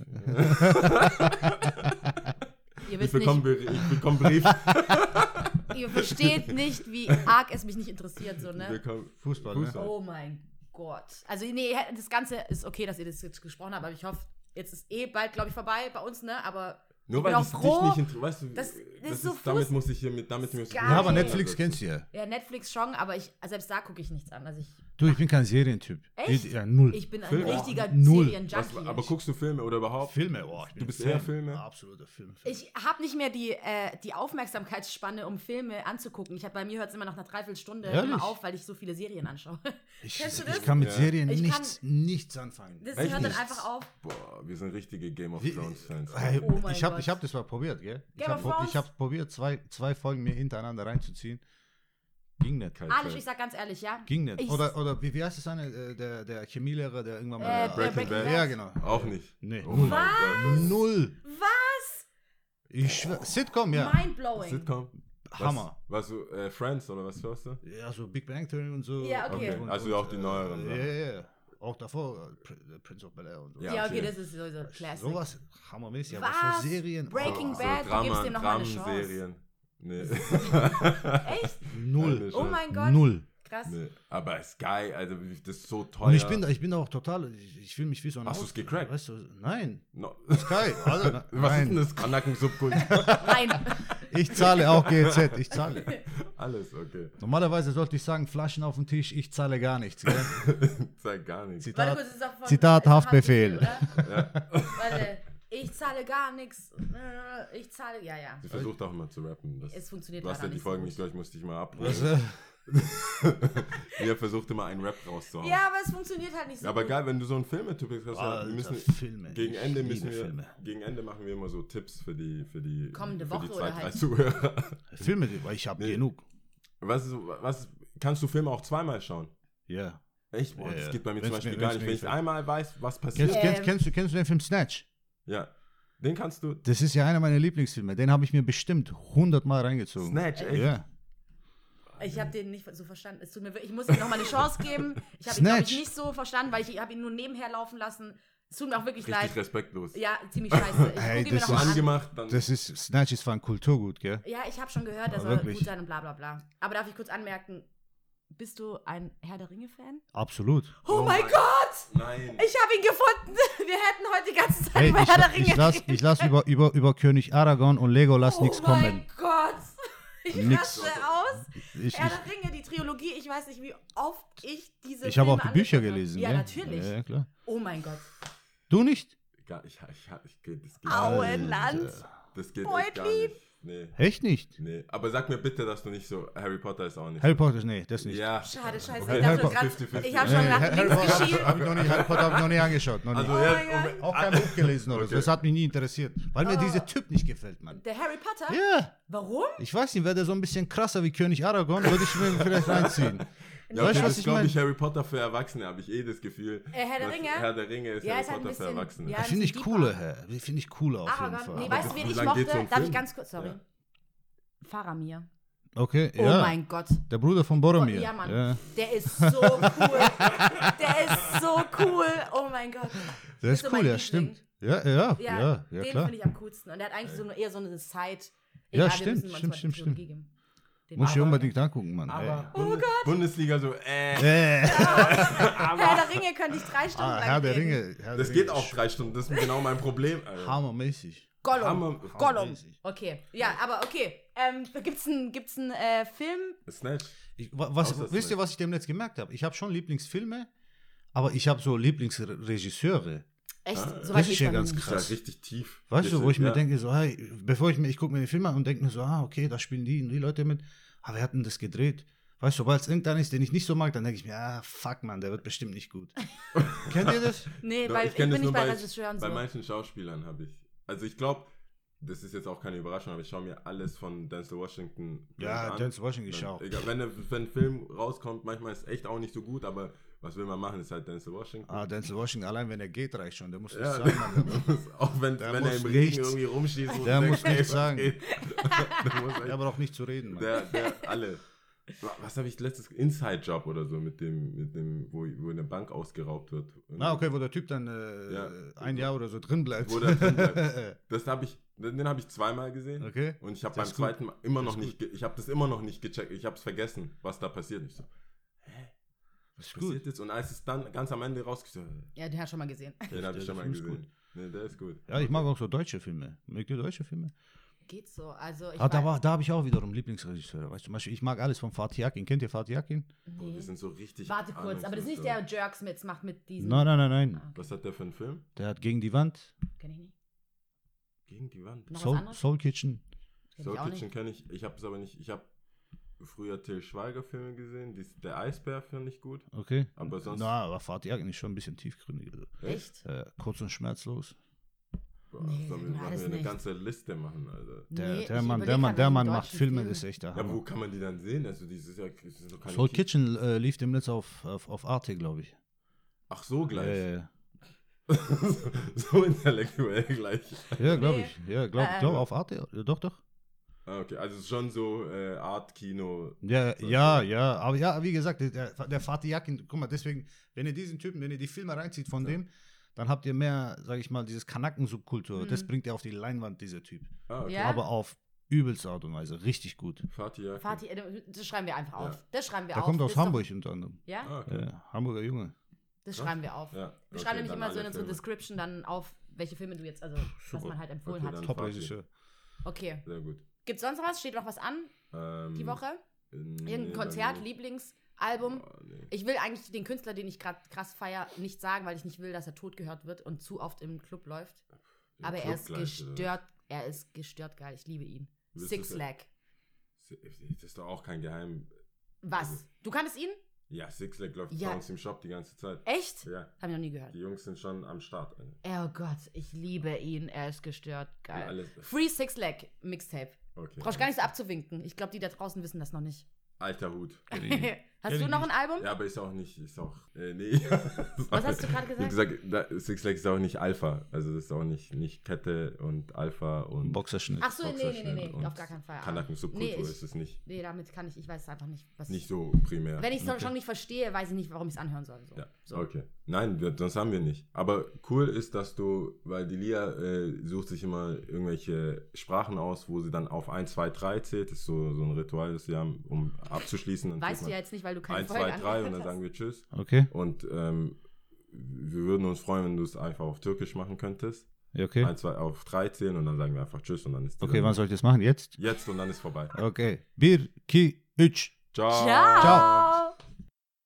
B: Ihr
C: Ich
B: wisst
C: bekomme Brief.
B: ihr versteht nicht, wie arg es mich nicht interessiert, so,
C: Ich
B: ne?
C: bekomme
D: Fußball,
C: Fußball.
B: Oh mein Gott. Also, nee, das Ganze ist okay, dass ihr das jetzt gesprochen habt, aber ich hoffe, jetzt ist bald, glaube ich, vorbei bei uns, ne? Aber
C: Nur
B: ich bin
C: weil
B: auch
C: es dich
B: froh,
C: nicht interessiert. Weißt du,
B: das ist so
C: damit
B: Fuß-
C: muss ich hier mit. Damit muss ich
B: Geil.
D: Ja, aber
B: Geil.
D: Netflix kennst du ja.
B: ja, Netflix schon, aber selbst da gucke ich nichts an. Also
D: Ich bin kein Serientyp.
B: Echt?
D: Ja, null.
B: ich bin ein
C: Filme?
B: richtiger
D: Null.
B: Serienjunkie.
C: Aber guckst du Filme oder überhaupt?
D: Filme, boah. Ich bin
C: Du bist
D: Fan.
C: eher Filme?
D: Absoluter Film.
B: Ich habe nicht mehr die Aufmerksamkeitsspanne, um Filme anzugucken. Bei mir hört es immer nach einer Dreiviertelstunde
D: Ehrlich?
B: immer auf, weil ich so viele Serien anschaue. Kennst du das?
D: Ich kann mit
C: Ja.
D: Serien
B: Ich
D: nichts anfangen.
B: Das
C: Echt
B: hört dann
C: nicht?
B: einfach auf.
C: Boah, wir sind richtige Game of
D: Wie-
C: Thrones Fans.
D: Hey,
B: Oh mein
D: ich habe
B: Gott.
D: das mal probiert, gell?
B: Game of Thrones?
D: Ich habe probiert, zwei Folgen mir hintereinander reinzuziehen. Ging nicht.
C: Kein
B: Alisch,
C: Fan.
B: ich sag ganz ehrlich, ja.
D: Ging nicht.
B: Ich-
D: Oder wie heißt es eine? Der Chemielehrer, der irgendwann mal.
C: Breaking Bad.
D: Ja, genau.
C: Auch nicht.
D: Nee,
C: Oh
D: null.
C: mein Gott.
D: Null.
B: Was?
D: Ich schwör, Sitcom, ja.
B: Mindblowing.
C: Sitcom?
D: Hammer.
C: Was du, Friends oder was hörst du?
D: Ja, so Big Bang Theory und so.
B: Ja, okay.
D: Und,
C: Also auch die neueren,
D: Ja,
C: ne?
D: ja, ja. Auch davor, Prince of Bel-Air und so.
C: Ja,
B: Ja, okay,
C: okay.
B: das ist sowieso Classic.
D: Sowas hammermäßig, aber
B: Was?
D: so Serien.
B: Breaking
D: oh,
B: Bad, du gibst dem noch mal eine Chance.
C: Dramenserien. Nee.
B: Echt?
D: Null.
B: Oh mein Gott.
D: Null.
B: Krass.
C: Nee. Aber ist geil, also das ist so teuer.
D: Und ich bin auch total, ich fühle mich wie so ein
C: Hast du's gecrackt?
D: Weißt du, nein.
C: No.
D: Sky, also,
C: Was ist
D: nein.
C: denn das? Kanaken-Subkultur?
B: Nein.
D: Ich zahle auch GZ, ich zahle.
C: Alles, okay.
D: Normalerweise sollte ich sagen, Flaschen auf dem Tisch, ich zahle gar nichts. Gell?
C: Zeig gar nichts.
B: Warte
D: Zitat,
B: kurz, das ist doch von
D: Zitat Haftbefehl.
B: oder? Warte. Ich zahle gar nichts. Ich zahle, ja.
C: Sie versucht auch immer zu rappen. Das,
B: Es funktioniert
C: du hast ja
B: leider
C: die
B: nicht so
C: Folgen
B: gut.
C: nicht durch, musste ich mal
D: Was,
C: abbrechen. Ihr versucht immer einen Rap rauszuhauen.
B: Ja, aber es funktioniert halt nicht so
C: Ja, aber
B: gut.
C: geil, wenn du so einen Filmetyp bist, hast,
D: Alter,
C: wir müssen
D: Filme.
C: gegen
D: Ich
C: Ende
D: liebe
C: müssen wir
D: Filme.
C: gegen Ende machen wir immer so Tipps für die
B: Kommende
C: für
B: Woche
C: die
B: oder
C: 2, 3
B: halt-
C: Zuhörer.
D: Filme, weil ich habe
C: Nee.
D: genug.
C: Was kannst du Filme auch zweimal schauen?
D: Ja.
C: Echt? Boah,
D: Ja,
C: das
D: ja.
C: geht bei mir
D: Wenn's
C: zum Beispiel
D: mir-
C: gar
D: wenn's
C: nicht.
D: mir
C: Wenn ich
D: gefällt.
C: einmal weiß, was passiert,
D: Kennst du den Film Snatch?
C: ja, den kannst du.
D: Das ist ja einer meiner Lieblingsfilme. Den habe ich mir bestimmt 100 Mal reingezogen.
C: Snatch, echt?
D: Ja.
B: Ich habe den nicht so verstanden. Es tut mir wirklich, ich muss ihm noch mal eine Chance geben. Ich habe ihn, glaube ich,
D: Snatch.
B: nicht so verstanden, weil ich habe ihn nur nebenher laufen lassen. Es tut mir auch wirklich
C: Richtig
B: leid.
C: respektlos.
B: Ja, ziemlich scheiße. Ich
D: Hey,
B: gucke ihn mir
D: das
B: noch mal
D: ist-
B: an.
C: Angemacht, dann.
D: Das ist, Snatch ist von Kulturgut, gell?
B: Ja, ich habe schon gehört, er
D: Aber
B: soll
D: wirklich?
B: gut sein und bla bla bla. Aber darf ich kurz anmerken, bist du ein Herr der Ringe-Fan?
D: Absolut.
B: Oh, mein Gott!
C: Nein.
B: Ich habe ihn gefunden! Wir hätten heute die ganze Zeit
D: Hey,
B: über Herr der Ringe
D: ich lass über König Aragorn und Legolas nichts
B: Oh mein
D: kommen.
B: Gott! Ich
D: Nix.
B: raste aus. Herr der Ringe, die Trilogie, ich weiß nicht, wie oft ich diese
D: Ich habe auch die
B: Filme
D: Bücher
B: angeguckt habe.
D: gelesen.
B: Ja,
D: gell?
B: natürlich.
D: Ja, klar.
B: Oh mein Gott.
D: Du nicht?
C: Das geht
B: Auenland.
C: Das geht echt
B: Poetry.
C: gar nicht. Nee.
D: Echt nicht?
C: Nee. Aber sag mir bitte, dass du nicht so. Harry Potter ist auch nicht.
D: Harry Potter, nee, das nicht.
C: Ja.
B: Schade, scheiße.
D: Okay,
B: Ich
D: Harry
B: dachte
D: Potter.
B: grad-
C: 50-50.
B: ich habe schon nach
D: Harry
B: links
D: Potter
B: geschielt.
D: habe ich noch nie angeschaut. Noch nie.
C: Also
B: Oh
C: jetzt.
B: mein Gott.
D: Auch kein Buch gelesen oder so.
C: Okay.
D: Das hat mich nie interessiert. Weil mir dieser Typ nicht gefällt, Mann.
B: Der Harry Potter?
D: Ja,
B: Warum?
D: ich weiß nicht, wäre der so ein bisschen krasser wie König Aragorn, würde ich mir vielleicht reinziehen.
C: Ja,
D: Weißt du,
C: das
D: was
C: ist,
D: ich
C: glaube
D: meine?
C: ich, Harry Potter für Erwachsene, habe ich das Gefühl.
B: Herr der
C: Was-
B: Ringe?
C: Herr der Ringe ist
B: Ja,
C: Harry
B: ist halt ein
C: Potter für
B: bisschen-
C: Erwachsene.
B: ja,
D: Finde ich
B: deeper.
D: cooler, Herr. Finde ich cooler auf jeden
B: Aragorn.
D: Fall.
B: Nee, weißt du, wen
C: wie
B: ich
C: lang geht's
B: mochte?
C: so im
B: Darf ich
C: Film?
B: ganz kurz, sorry.
C: Ja.
B: Faramir.
D: Okay,
B: Oh
D: ja.
B: mein Gott.
D: Der Bruder von Boromir.
B: Ja, Mann.
D: Ja.
B: Der ist so cool. Der ist so cool. Oh mein Gott.
D: Der ist
B: so
D: cool,
B: mein
D: ja,
B: Liebling.
D: stimmt. Ja,
B: Den
D: klar.
B: finde ich am coolsten. Und der hat eigentlich eher so eine Side.
D: Ja,
B: wir
D: stimmt,
B: müssen manchmal
D: stimmt,
B: die
D: stimmt.
B: Trilogie geben. Den
D: Muss ich
B: Aragorn.
D: unbedingt angucken, Mann.
C: Aber
B: Oh Gott.
C: Bundesliga so,
B: Herr der Ringe könnte ich 3 Stunden lang
D: Herr der
B: reden.
D: Ringe. Herr
C: das
D: der
C: geht
D: Ringe
C: auch 3 Stunden, das ist genau mein Problem. Alter.
D: Hammermäßig.
B: Gollum. Gollum.
D: Hammermäßig.
B: Okay. Ja, aber okay. Gibt's einen Film?
C: Snatch.
D: Wisst ihr, was ich demnächst gemerkt habe? Ich habe schon Lieblingsfilme, aber ich habe so Lieblingsregisseure.
B: Echt? So
D: das
B: weit
D: ist
B: geht's
D: ja
B: bei mir
D: ganz
B: nicht.
C: Das ist
D: krass.
C: ja richtig tief.
D: Weißt du, wo ich mir
C: Ja.
D: denke, so, hey, ich gucke mir den Film an und denke mir so, okay, da spielen die Leute mit. Aber wer hat denn das gedreht? Weißt du, sobald es irgendeiner ist, den ich nicht so mag, dann denke ich mir, fuck, man, der wird bestimmt nicht gut. Kennt ihr das?
B: Nee,
C: Doch,
B: weil ich
C: kenn
B: bin
C: das
B: nicht
C: nur
B: bei Regisseuren
C: Bei
B: so.
C: manchen Schauspielern habe ich. Also ich glaube, das ist jetzt auch keine Überraschung, aber ich schaue mir alles von Denzel Washington
D: Ja,
C: an.
D: Denzel Washington ich
C: Dann-
D: auch.
C: Egal, wenn ein Film rauskommt, manchmal ist es echt auch nicht so gut, aber was will man machen, ist halt Denzel Washington.
D: Denzel Washington, allein wenn er geht, reicht schon. Der muss
C: Ja,
D: nichts sagen, Mann.
C: auch wenn
D: Der
C: er
D: muss
C: im Regen
D: nichts-
C: irgendwie rumschießt. und
D: der
C: du
D: muss
C: denkst,
D: nichts
C: ey, was
D: sagen.
C: geht? Der muss echt-
D: Der braucht nicht zu reden, Mann.
C: alle. Was habe ich letztes Inside-Job oder so mit dem, wo eine Bank ausgeraubt wird. Und
D: Okay, wo der Typ dann ein Jahr oder so drin bleibt.
C: Wo der drin bleibt. Den habe ich zweimal gesehen.
D: Okay.
C: Und ich habe
D: Das
C: beim
D: ist gut.
C: zweiten Mal immer
D: Das
C: noch
D: ist
C: nicht, ich habe das immer noch nicht gecheckt. Ich habe es vergessen, was da passiert. Ich so, was
D: ist
C: passiert jetzt? Und als es dann ganz am Ende rausgestellt,
B: Ja, den hat schon mal gesehen.
C: den habe ich schon mal
D: Film ist
C: gesehen. Nee, der ist gut.
D: Ja, ich mag auch so deutsche Filme. Mögt ihr deutsche Filme?
B: Geht so. Also ich
D: Da
B: weiß-
D: habe ich auch wiederum Lieblingsregisseure. Weißt du, zum Beispiel, ich mag alles von Fatih Akin. Kennt ihr Fatih Akin?
C: Boah,
B: Nee.
C: die sind so richtig.
B: Warte kurz, aber das ist nicht der Jerks macht mit diesem.
D: Nein.
C: Was hat der für einen Film?
D: Der hat Gegen die Wand,
B: Kenn ich nicht.
C: Gegen die Wand.
B: Noch was
D: Soul,
B: anderes?
D: Soul Kitchen.
B: Kenn
C: Soul
B: ich auch
C: Kitchen
B: nicht.
C: kenne ich. Ich habe es aber nicht. Ich habe früher Till Schweiger Filme gesehen. Der Eisbär finde ich gut.
D: Okay.
C: Aber sonst.
D: Aber Fatih Akin ist schon ein bisschen tiefgründig. Also,
B: Echt?
D: kurz und schmerzlos.
C: Boah,
B: Nee,
C: sollen
B: alles
C: wir eine
B: nicht.
C: ganze Liste machen, Alter.
D: Der
B: ich
D: Mann,
B: überleg
D: der Mann,
B: grad
D: der
B: wegen
D: Mann macht
B: deutschen
D: Filme,
B: Filmen.
D: das ist echt der
C: Ja,
D: Hammer.
C: wo kann man die dann sehen? Also, das ist doch keine
D: Soul Kitchen lief demnächst auf Arte, glaube ich.
C: Ach so, gleich.
D: Ja,
C: So intellektuell gleich.
D: glaube
B: Nee.
D: ich. Ja, glaub auf Arte. Ja, doch.
C: Ah, okay, also es ist schon so Art-Kino.
D: Ja. Aber ja, wie gesagt, der Fatih Akin, guck mal, deswegen, wenn ihr die Filme reinzieht von dem, dann habt ihr mehr, sag ich mal, dieses Kanaken-Subkultur. Das bringt er auf die Leinwand, dieser Typ.
C: Ah, okay.
B: Ja?
D: Aber auf übelste Art und Weise. Richtig gut.
C: Fatih.
B: Fatih, das schreiben wir einfach auf. Das schreiben wir
D: Der
B: auf.
D: kommt
B: Das
D: aus
B: ist doch-
D: Hamburg unter anderem.
B: Ja?
C: Ah, okay.
D: Hamburger Junge.
B: Das schreiben wir auf.
C: Ja,
B: Wir
C: okay,
B: schreiben nämlich
C: dann
B: immer so in
C: alle
B: unsere
C: Filme.
B: Description dann auf, welche Filme du jetzt, also was
D: Super.
B: man halt empfohlen
C: Okay,
B: hat.
C: dann-
D: Top-Regisseur.
B: Okay.
C: Sehr gut.
B: Gibt's sonst noch was? Steht noch was an die Woche? Irgendein Konzert, Lieblingsalbum?
C: Nee.
B: Ich will eigentlich den Künstler, den ich gerade krass feier, nicht sagen, weil ich nicht will, dass er tot gehört wird und zu oft im Club läuft.
C: Im
B: Aber
C: Club
B: er ist
C: gleich, oder?
B: gestört. Er ist gestört geil. Ich liebe ihn.
C: Willst
B: Six
C: du's-
B: Lag.
C: Das ist doch auch kein Geheim.
B: Was?
C: Also-
B: Du kanntest ihn?
C: Ja, Six Leg läuft
B: Ja.
C: bei uns im Shop die ganze Zeit.
B: Echt?
C: Ja,
B: Hab ich noch nie gehört.
C: die Jungs sind schon am Start.
B: Oh Gott, ich liebe ihn. Er ist gestört geil.
C: Ja, alles-
B: Free Six Lag Mixtape.
C: Okay.
B: Brauchst gar nicht so abzuwinken. Ich glaube, die da draußen wissen das noch nicht.
C: Alter Hut.
B: Hast
D: Kenn
B: du
D: ich
B: noch ein
D: nicht.
B: Album?
C: Ja, aber ist auch nicht, nee.
B: Was hast du gerade
C: Ich hab
B: gesagt?
C: gesagt, Six Leg ist auch nicht Alpha. Also das ist auch nicht Kette und Alpha und
D: Boxerschnitt.
B: Ach so, nee,
C: Boxerschnitt und
B: auf gar keinen Fall.
C: Kanaken-Subkultur
B: Nee, ich-
C: ist es nicht.
B: Nee, damit kann ich weiß einfach nicht, was
C: Nicht so primär.
B: Wenn ich es schon nicht verstehe, weiß ich nicht, warum ich es anhören soll. So.
C: Ja,
B: So.
C: okay. Nein, sonst haben wir nicht. Aber cool ist, dass weil die Lia sucht sich immer irgendwelche Sprachen aus, wo sie dann auf 1, 2, 3 zählt. Das ist so ein Ritual, das sie haben, um abzuschließen. Dann
B: Weißt
C: zählt
B: du ja
C: man
B: jetzt nicht, weil du keine
C: 1,
B: Folge
C: 2, 3 und
B: angehört
C: dann
B: hast.
C: sagen wir Tschüss.
D: Okay.
C: Und wir würden uns freuen, wenn du es einfach auf Türkisch machen könntest.
D: Ja, okay.
C: 1, 2 auf 3 zählen und dann sagen wir einfach Tschüss und dann ist die
D: Okay,
C: dann
D: wann soll ich das machen? Jetzt?
C: jetzt und dann ist vorbei.
D: Okay. 1, 2,
C: Ciao.
B: Ciao.